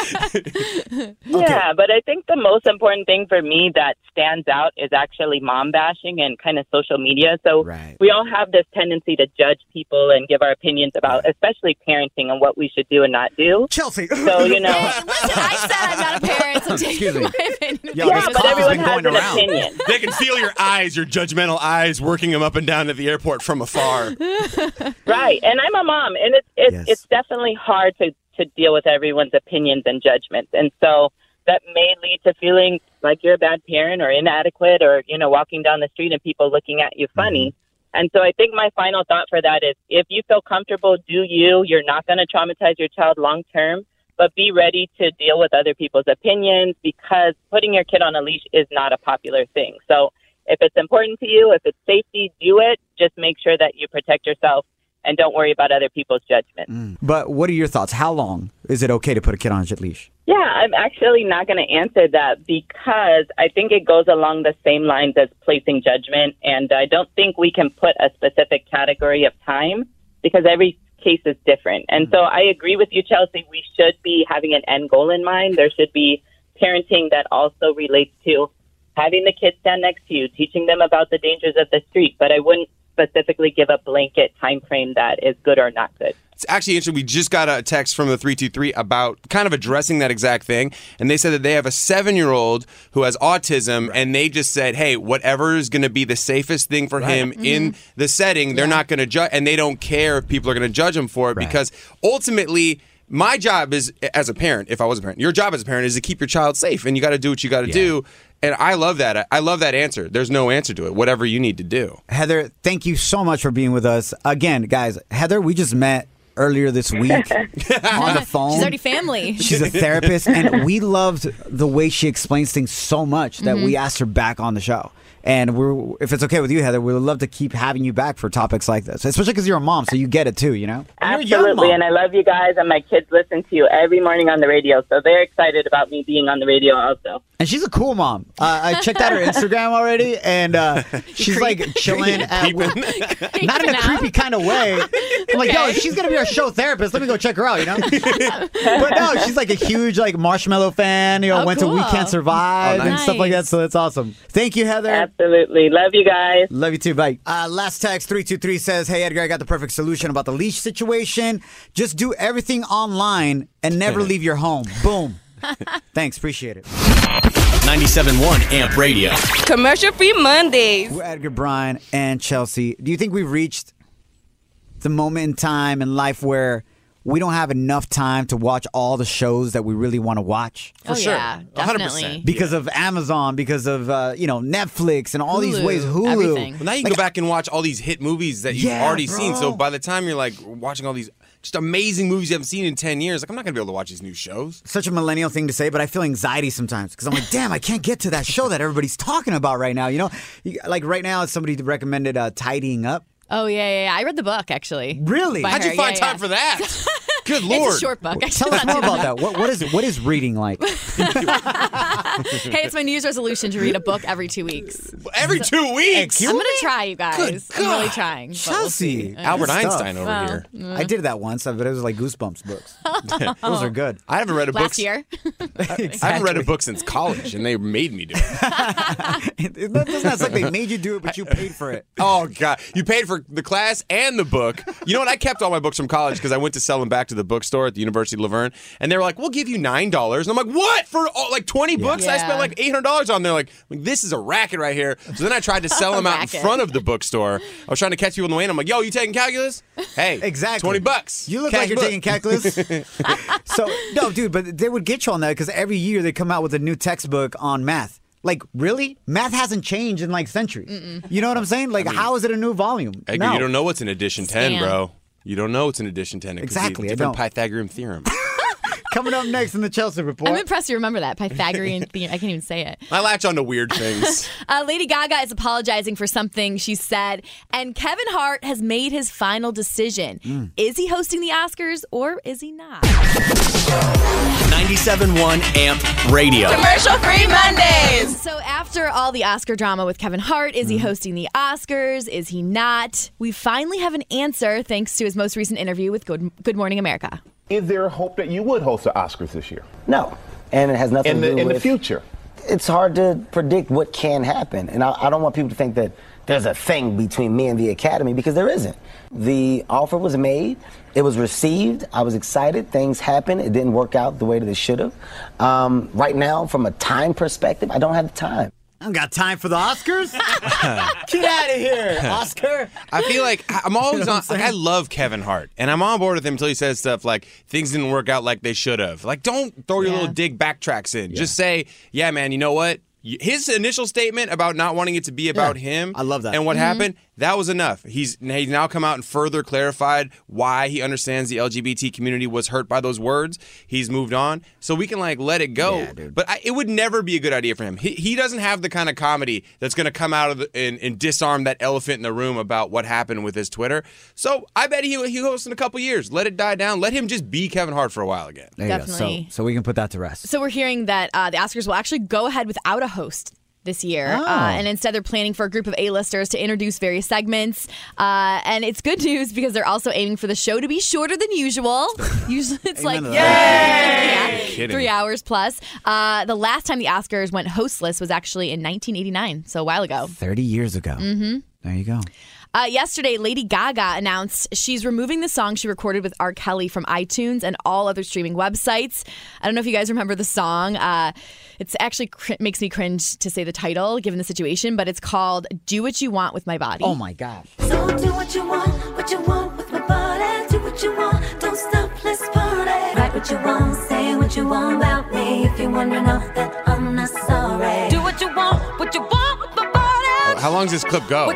Yeah, but I think the most important thing for me that stands out is actually mom bashing and kind of social media. So we all have this tendency to judge people and give our opinions about, especially parenting and what we should do and not do. Chelsea. So, Hey, listen, I said I'm not a parent, so take Excuse me. my opinion. Yeah, but everyone has an opinion. They can feel your eyes, your judgmental eyes, working them up and down at the airport from afar. Right, and I'm a mom, and it's definitely hard to deal with everyone's opinions and judgments, and so that may lead to feeling like you're a bad parent or inadequate, or walking down the street and people looking at you funny. And so I think my final thought for that is, if you feel comfortable, do you. You're not going to traumatize your child long term, but be ready to deal with other people's opinions, because putting your kid on a leash is not a popular thing. So if it's important to you, if it's safety, do it. Just make sure that you protect yourself and don't worry about other people's judgment. But what are your thoughts? How long is it okay to put a kid on a leash? Yeah, I'm actually not going to answer that, because I think it goes along the same lines as placing judgment. And I don't think we can put a specific category of time, because every case is different. And so I agree with you, Chelsea. We should be having an end goal in mind. There should be parenting that also relates to having the kids stand next to you, teaching them about the dangers of the street. But I wouldn't specifically give a blanket time frame that is good or not good. It's actually interesting. We just got a text from the 323 about kind of addressing that exact thing. And they said that they have a 7-year-old who has autism, and they just said, hey, whatever is going to be the safest thing for him in the setting, they're not going to judge. And they don't care if people are going to judge him for it, because ultimately, My job is, as a parent, if I was a parent, your job as a parent is to keep your child safe, and you got to do what you got to do. And I love that. I love that answer. There's no answer to it. Whatever you need to do. Heather, thank you so much for being with us. Again, guys, Heather, we just met earlier this week on the phone. She's already family. She's a therapist, and we loved the way she explains things so much that we asked her back on the show. And if it's okay with you, Heather, we would love to keep having you back for topics like this, especially because you're a mom, so you get it too, you know? Absolutely, and I love you guys, and my kids listen to you every morning on the radio, so they're excited about me being on the radio also. And she's a cool mom. I checked out her Instagram already, and she's like chilling, not in a creepy kind of way. I'm like, yo, if she's gonna be our show therapist, let me go check her out, you know? But no, she's like a huge like Marshmallow fan. You know, went to We Can't Survive and stuff like that. So that's awesome. Thank you, Heather. Absolutely, love you guys. Love you too. Bye. Last text 323 says, "Hey Edgar, I got the perfect solution about the leash situation. Just do everything online and never leave your home. Boom." Thanks, appreciate it. 97.1 AMP Radio. Commercial-free Mondays. We're Edgar, Brian, and Chelsea. Do you think we've reached the moment in time in life where we don't have enough time to watch all the shows that we really want to watch? For sure. Yeah, definitely. 100%. Because of Amazon, because of Netflix and all these ways, Hulu. Everything. Well, now you can go back and watch all these hit movies that you've already seen. So by the time you're like watching all these just amazing movies you haven't seen in 10 years, like I'm not going to be able to watch these new shows. Such a millennial thing to say, but I feel anxiety sometimes because I'm like, damn, I can't get to that show that everybody's talking about right now. You know, like right now, somebody recommended Tidying Up. Oh, yeah. I read the book, actually. Really? How'd you find time for that? Good Lord. It's a short book. Tell us more about that. What is reading like? Hey, it's my New Year's resolution to read a book every 2 weeks. Every 2 weeks? I'm going to try, you guys. Good I'm really trying. But Chelsea. We'll see. Albert Einstein over here. I did that once, but it was like Goosebumps books. Those are good. I haven't read a book. Last year. I haven't read a book since college, and they made me do it. It doesn't like they made you do it, but you paid for it. Oh, God. You paid for the class and the book. You know what? I kept all my books from college because I went to sell them back to the bookstore at the University of Laverne, and they were like, we'll give you $9. And I'm like, what? For like 20 books? I spent like $800 on them. Like, this is a racket right here. So then I tried to sell them out in front of the bookstore. I was trying to catch people on the way, and I'm like, yo, you taking calculus? Hey, exactly. $20. You look like you're taking calculus. So, no, dude, but they would get you on that because every year they come out with a new textbook on math. Like, really? Math hasn't changed in like centuries. You know what I'm saying? Like, how is it a new volume? Edgar, No. you don't know what's in edition 10, bro. You don't know it's in edition 10. Exactly, It's I a different don't. Pythagorean theorem. Coming up next in the Chelsea Report. I'm impressed you remember that. Pythagorean theorem. I can't even say it. I latch on to weird things. Lady Gaga is apologizing for something she said, and Kevin Hart has made his final decision. Is he hosting the Oscars or is he not? 97.1 AMP Radio. Commercial-free Mondays. So after all the Oscar drama with Kevin Hart, is he hosting the Oscars? Is he not? We finally have an answer thanks to his most recent interview with Good Morning America. Is there a hope that you would host the Oscars this year? No, and it has nothing to do with... In the future? It's hard to predict what can happen, and I don't want people to think that there's a thing between me and the Academy, because there isn't. The offer was made, it was received, I was excited, things happened, it didn't work out the way that it should have. Right now, from a time perspective, I don't have the time. I don't got time for the Oscars. Get out of here, Oscar. I feel like I'm always on. Like, I love Kevin Hart, and I'm on board with him until he says stuff like things didn't work out like they should have. Like, don't throw your little dig backtracks in. Just say, yeah, man, you know what? His initial statement about not wanting it to be about him, I love that, and what happened, that was enough. He's now come out and further clarified why he understands the LGBT community was hurt by those words. He's moved on, so we can like let it go. Yeah, dude. But it would never be a good idea for him. He doesn't have the kind of comedy that's going to come out of and disarm that elephant in the room about what happened with his Twitter. So I bet he hosts in a couple years. Let it die down. Let him just be Kevin Hart for a while again. There you go. Definitely. So we can put that to rest. So we're hearing that the Oscars will actually go ahead without a host this year. And instead they're planning for a group of A-listers to introduce various segments. And it's good news because they're also aiming for the show to be shorter than usual. Usually it's like, Kidding. 3 hours plus. The last time the Oscars went hostless was actually in 1989, so a while ago. 30 years ago. Mm-hmm. There you go. Yesterday, Lady Gaga announced she's removing the song she recorded with R. Kelly from iTunes and all other streaming websites. I don't know if you guys remember the song. It's actually makes me cringe to say the title, given the situation, but it's called Do What You Want With My Body. Oh, my gosh. So do what you want with my body. Do what you want, don't stop, let's party. Right what you want, say what you want about me. If you're wondering off that I'm not sorry. Do what you want with my body. How long does this clip go?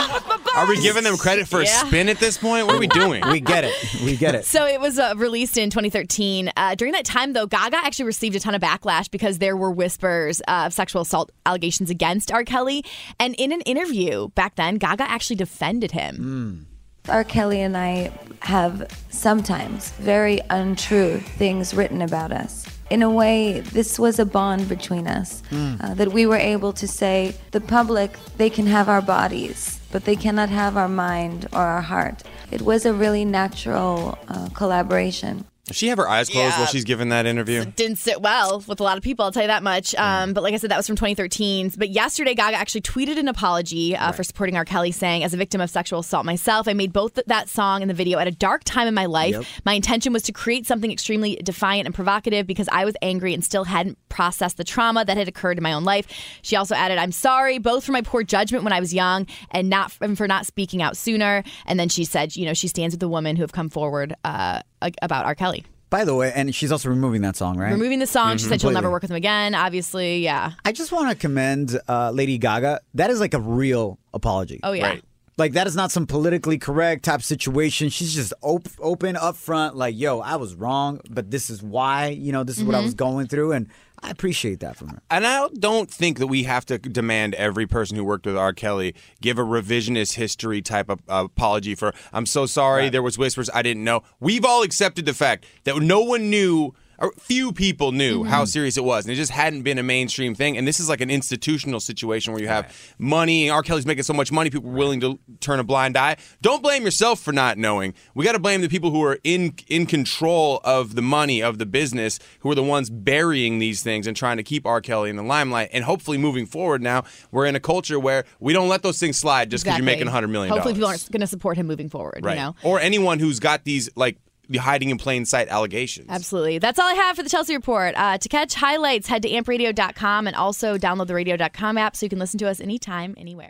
Are we giving them credit for a spin at this point? What are we doing? We get it. We get it. So it was released in 2013. During that time, though, Gaga actually received a ton of backlash because there were whispers of sexual assault allegations against R. Kelly. And in an interview back then, Gaga actually defended him. R. Kelly and I have sometimes very untrue things written about us. In a way, this was a bond between us, that we were able to say, the public, they can have our bodies, but they cannot have our mind or our heart. It was a really natural collaboration. Does she have her eyes closed while she's giving that interview? It didn't sit well with a lot of people, I'll tell you that much. But like I said, that was from 2013. But yesterday, Gaga actually tweeted an apology for supporting R. Kelly, saying, as a victim of sexual assault myself, I made both that song and the video at a dark time in my life. Yep. My intention was to create something extremely defiant and provocative because I was angry and still hadn't processed the trauma that had occurred in my own life. She also added, I'm sorry, both for my poor judgment when I was young and for not speaking out sooner. And then she said, she stands with the women who have come forward about R. Kelly. By the way, and she's also removing that song, right? Removing the song. She said she'll never work with him again, obviously, yeah. I just want to commend Lady Gaga. That is like a real apology. Oh, yeah. Right. Like, that is not some politically correct type situation. She's just open up front, like, yo, I was wrong, but this is why, this is what I was going through, and I appreciate that from her. And I don't think that we have to demand every person who worked with R. Kelly give a revisionist history type of apology for, I'm so sorry, there was whispers, I didn't know. We've all accepted the fact that no one knew, or few people knew how serious it was, and it just hadn't been a mainstream thing. And this is like an institutional situation where you have money, and R. Kelly's making so much money, people are willing to turn a blind eye. Don't blame yourself for not knowing. We got to blame the people who are in control of the money, of the business, who are the ones burying these things and trying to keep R. Kelly in the limelight. And hopefully moving forward now, we're in a culture where we don't let those things slide just because you're making $100 million. Hopefully people aren't going to support him moving forward, right. Or anyone who's got these, like, the hiding in plain sight allegations. Absolutely. That's all I have for the Chelsea Report. To catch highlights, head to ampradio.com and also download the radio.com app so you can listen to us anytime, anywhere.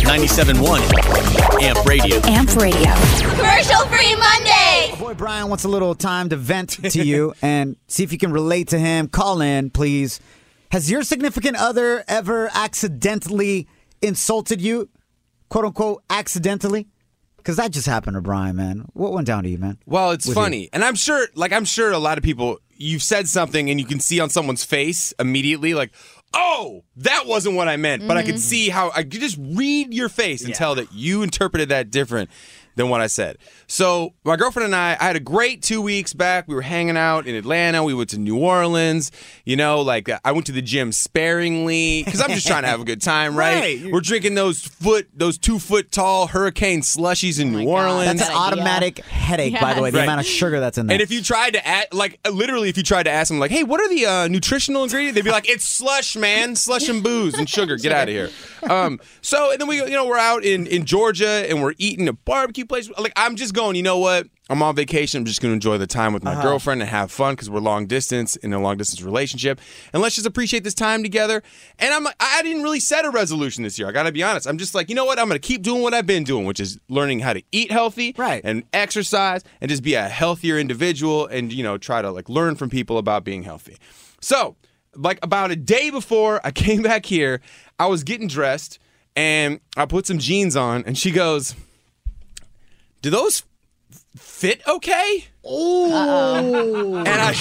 97.1 AMP Radio. AMP Radio. Commercial-free Monday. Our boy Brian wants a little time to vent to you and see if you can relate to him. Call in, please. Has your significant other ever accidentally insulted you? Quote unquote, accidentally? Because that just happened to Brian, man. What went down to you, man? Well, it's funny. And I'm sure a lot of people, you've said something and you can see on someone's face immediately, like, oh, that wasn't what I meant. But I could see how, I could just read your face and tell that you interpreted that different than what I said. So my girlfriend and I had a great 2 weeks back. We were hanging out in Atlanta. We went to New Orleans. I went to the gym sparingly because I'm just trying to have a good time, right? We're drinking those 2 foot tall hurricane slushies in New Orleans. That's an automatic headache, by the way, the amount of sugar that's in there. And if you tried to if you tried to ask them, like, hey, what are the nutritional ingredients? They'd be like, it's slush, man. Slush and booze and sugar. Get out of here. And then we're out in Georgia and we're eating a barbecue place. Like, I'm just going, you know what? I'm on vacation. I'm just going to enjoy the time with my girlfriend and have fun because we're long distance in a long distance relationship. And let's just appreciate this time together. And I didn't really set a resolution this year. I got to be honest. I'm just like, you know what? I'm going to keep doing what I've been doing, which is learning how to eat healthy and exercise and just be a healthier individual and, try to learn from people about being healthy. So, about a day before I came back here, I was getting dressed and I put some jeans on and she goes, do those fit okay? Oh. And I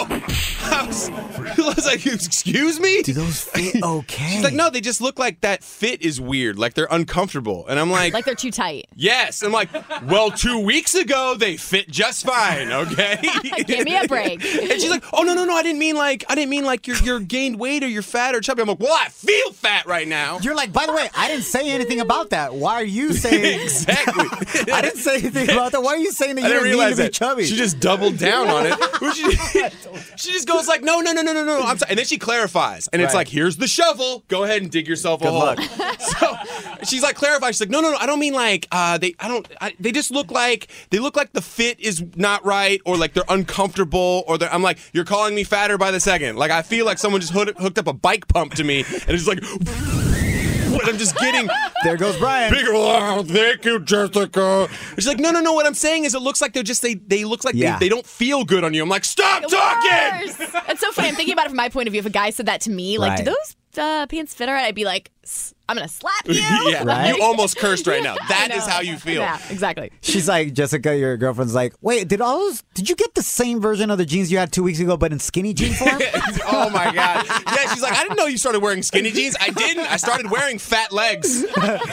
was like, excuse me? Do those fit okay? She's like, no, they just look like that fit is weird. Like they're uncomfortable. And I'm like, they're too tight. Yes. I'm like, well, 2 weeks ago, they fit just fine, okay? Give me a break. And she's like, oh, no, I didn't mean like you're gained weight or you're fat or chubby. I'm like, well, I feel fat right now. You're like, by the way, I didn't say anything about that. Why are you saying? Exactly. I didn't say anything about that. Why are you saying that you don't need to be chubby? She just doubled down on it. She just goes like, no. I'm sorry. And then she clarifies. And it's like, here's the shovel. Go ahead and dig yourself a hole. So she's like, clarify. She's like, no. I don't mean like, they just look like the fit is not right or like they're uncomfortable or I'm like, you're calling me fatter by the second. Like, I feel like someone just hooked up a bike pump to me and it's like, but I'm just getting. There goes Brian. Bigger. Oh, thank you, Jessica. She's like, no. What I'm saying is, it looks like they look like they don't feel good on you. I'm like, stop talking. It's so funny. I'm thinking about it from my point of view. If a guy said that to me, like, do those pants fit all right? I'd be like, I'm going to slap you. Yeah, right? You almost cursed right now. That is how you feel. Yeah, exactly. She's like, Jessica, your girlfriend's like, wait, did you get the same version of the jeans you had 2 weeks ago, but in skinny jean form? Oh my God. Yeah, she's like, I didn't know you started wearing skinny jeans. I didn't. I started wearing fat legs.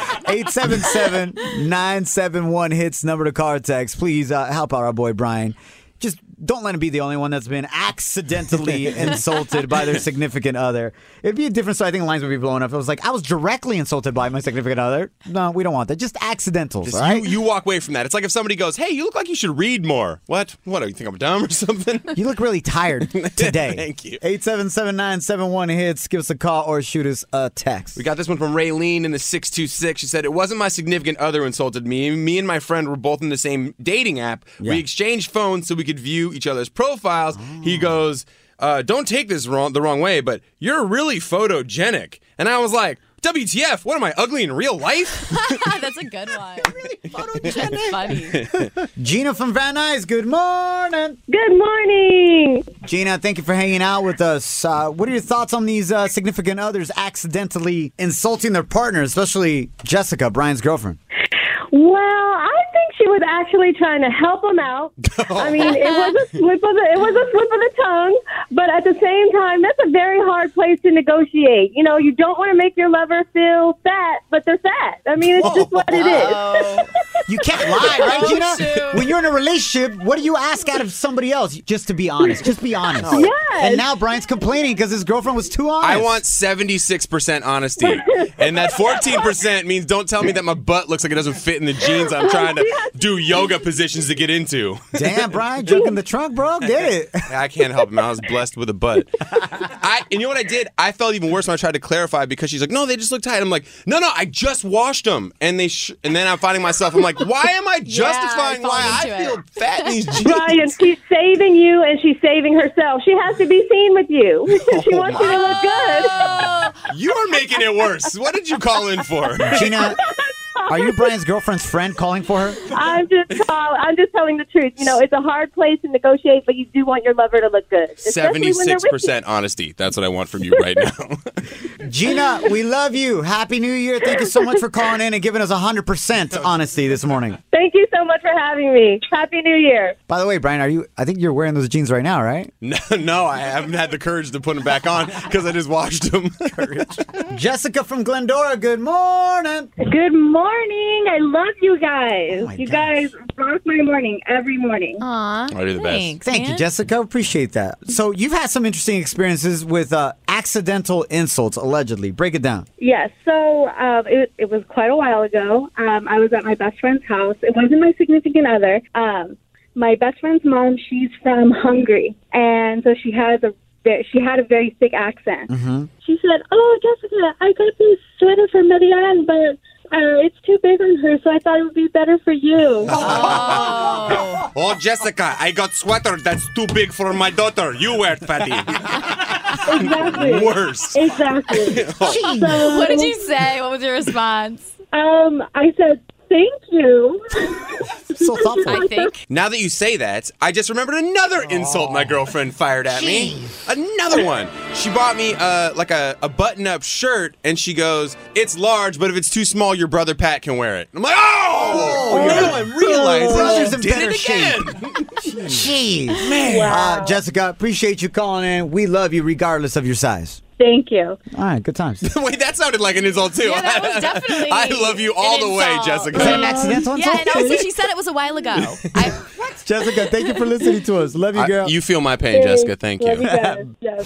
877-971-HITS, number to call or text. Please help out our boy Brian. Just don't let him be the only one that's been accidentally insulted by their significant other. It'd be a different story. I think lines would be blown up. It was like, I was directly insulted by my significant other. No, we don't want that. Just accidentals, all right? You walk away from that. It's like if somebody goes, hey, you look like you should read more. What? What, do you think I'm dumb or something? You look really tired today. Thank you. 877-971-HITS. Give us a call or shoot us a text. We got this one from Raylene in the 626. She said, it wasn't my significant other who insulted me. Me and my friend were both in the same dating app. Yeah. We exchanged phones so we could view each other's profiles. He goes, don't take this the wrong way, but you're really photogenic. And I was like, WTF, what am I, ugly in real life? That's a good one. Really photogenic. Funny. Gina from Van Nuys, good morning. Good morning. Gina, thank you for hanging out with us. What are your thoughts on these significant others accidentally insulting their partner, especially Jessica, Brian's girlfriend? Well, I think she was actually trying to help him out. I mean, it was a slip of the tongue, but at the same time, that's a very hard place to negotiate. You know, you don't want to make your lover feel fat, but they're fat. I mean, it's just what it is. You can't lie, right, Gina? When you're in a relationship, what do you ask out of somebody else? Just to be honest. Just be honest. Yes. And now Brian's complaining because his girlfriend was too honest. I want 76% honesty. And that 14% means don't tell me that my butt looks like it doesn't fit in the jeans I'm trying to do yoga positions to get into. Damn, Brian, junk in the trunk, bro. Get it. I can't help it, man. I was blessed with a butt. And you know what I did? I felt even worse when I tried to clarify because she's like, no, they just look tight. I'm like, no, I just washed them. And then I'm finding myself, I'm like, why am I justifying why I feel fat in these jeans? Brian, she's saving you and she's saving herself. She has to be seen with you. She wants you to look good. You're making it worse. What did you call in for? Gina, are you Brian's girlfriend's friend calling for her? I'm just telling the truth. You know, it's a hard place to negotiate, but you do want your lover to look good. 76% honesty. That's what I want from you right now. Gina, we love you. Happy New Year. Thank you so much for calling in and giving us 100% honesty this morning. Thank you so much for having me. Happy New Year. By the way, Brian, I think you're wearing those jeans right now, right? No, I haven't had the courage to put them back on because I just washed them. Jessica from Glendora, good morning. Good morning. I love you guys. You guys rock my morning every morning. Aw, I do the best. Thank you, Jessica. Appreciate that. So you've had some interesting experiences with accidental insults, allegedly. Break it down. Yes. So it was quite a while ago. I was at my best friend's house. It wasn't my significant other. My best friend's mom, she's from Hungary. And so she had a very thick accent. Mm-hmm. She said, "Oh, Jessica, I got this sweater for Marianne, but it's too big on her, so I thought it would be better for you." Oh, Jessica, I got sweater that's too big for my daughter. You wear it, fatty. Exactly. Worse. Exactly. So, what did you say? What was your response? I said, "Thank you." So thoughtful. I think. Now that you say that, I just remembered another insult my girlfriend fired at me. Another one. She bought me like a button-up shirt, and she goes, "It's large, but if it's too small, your brother Pat can wear it." I'm like, now I'm realizing Brothers in did better it again. Jeez. Man. Wow. Jessica, appreciate you calling in. We love you regardless of your size. Thank you. All right, good times. Wait, that sounded like an insult, too. Yeah, that was definitely I love you all the way, Jessica. Is that an accidental insult? Yeah, and also she said it was a while ago. Jessica, thank you for listening to us. Love you, girl. You feel my pain, Jessica. Thank you. Love you guys. Yes.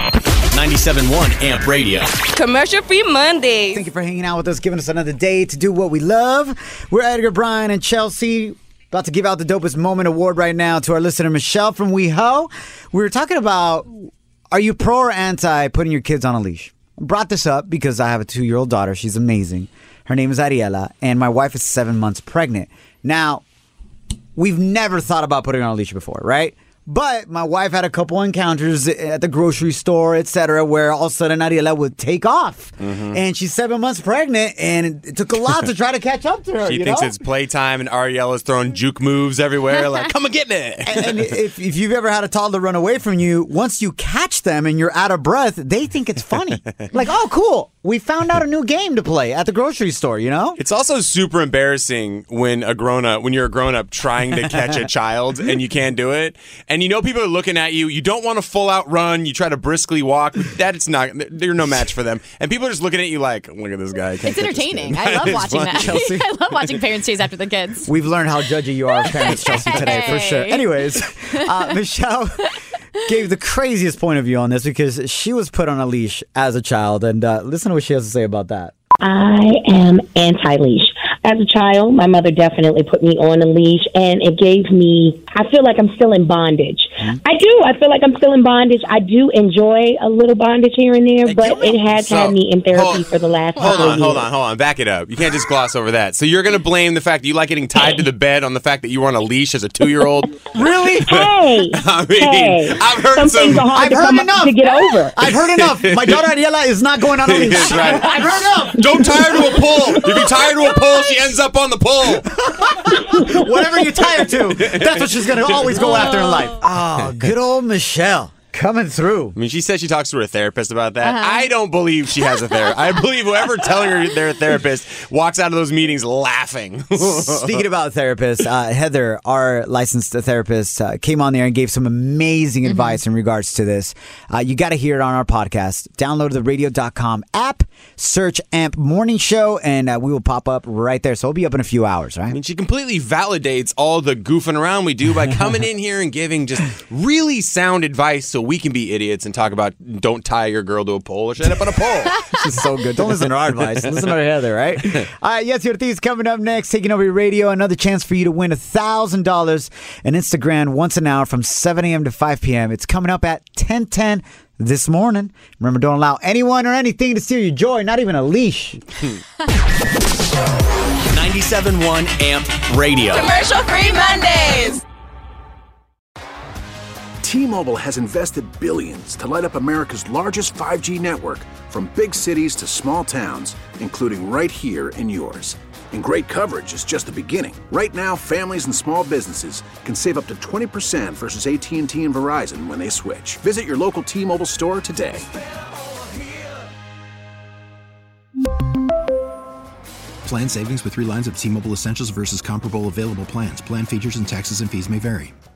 97.1 AMP Radio. Commercial-free Mondays. Thank you for hanging out with us, giving us another day to do what we love. We're Edgar, Brian, and Chelsea. About to give out the Dopest Moment Award right now to our listener, Michelle from WeHo. We were talking about, are you pro or anti putting your kids on a leash? I brought this up because I have a 2-year-old daughter. She's amazing. Her name is Ariela, and my wife is 7 months pregnant. Now, we've never thought about putting her on a leash before, right? But my wife had a couple encounters at the grocery store, etc., where all of a sudden Ariela would take off. And she's 7 months pregnant, and it took a lot to try to catch up to her. She thinks it's playtime, and Ariella's throwing juke moves everywhere, like, come and get me. And if you've ever had a toddler run away from you, once you catch them and you're out of breath, they think it's funny. Like, oh, cool. We found out a new game to play at the grocery store, you know? It's also super embarrassing when you're a grown-up trying to catch a child and you can't do it. And you know people are looking at you. You don't want to full-out run. You try to briskly walk. You're no match for them. And people are just looking at you like, look at this guy. It's entertaining. I love watching that. Chelsea. I love watching parents chase after the kids. We've learned how judgy you are of parents, Chelsea, today, for sure. Anyways, Michelle gave the craziest point of view on this because she was put on a leash as a child. And listen to what she has to say about that. I am anti-leash. As a child, my mother definitely put me on a leash, and it gave me, I feel like I'm still in bondage. I do. I feel like I'm still in bondage. I do enjoy a little bondage here and there, but it has had me in therapy for the last couple of years. Hold on. Back it up. You can't just gloss over that. So you're going to blame the fact that you like getting tied to the bed on the fact that you were on a leash as a 2-year-old? Really? Hey! I've heard some things are hard to get over. I've heard enough. My daughter Ariela is not going on a leash. That's right. I've heard enough. Don't tie her to a pole. If you tie her to a pole, she ends up on the pole. Whatever you tie her to, that's what she's going to always go after in life. Oh, good old Michelle. Coming through. I mean, she said she talks to her therapist about that. I don't believe she has a therapist. I believe whoever telling her they're a therapist walks out of those meetings laughing. Speaking about therapists, Heather, our licensed therapist, came on there and gave some amazing advice in regards to this. You got to hear it on our podcast. Download the radio.com app, search AMP Morning Show, and we will pop up right there. So it'll be up in a few hours, right? I mean, she completely validates all the goofing around we do by coming in here and giving just really sound advice so we can be idiots and talk about don't tie your girl to a pole or shut up on a pole. She's so good. Don't listen to our advice. Listen to Heather, right? All right, Yes Ortiz coming up next, taking over your radio. Another chance for you to win $1,000 in Instagram once an hour from 7 a.m. to 5 p.m. It's coming up at 10:10 this morning. Remember, don't allow anyone or anything to steal your joy, not even a leash. 97.1 AMP Radio. Commercial-free Mondays. T-Mobile has invested billions to light up America's largest 5G network, from big cities to small towns, including right here in yours. And great coverage is just the beginning. Right now, families and small businesses can save up to 20% versus AT&T and Verizon when they switch. Visit your local T-Mobile store today. Plan savings with 3 lines of T-Mobile Essentials versus comparable available plans. Plan features and taxes and fees may vary.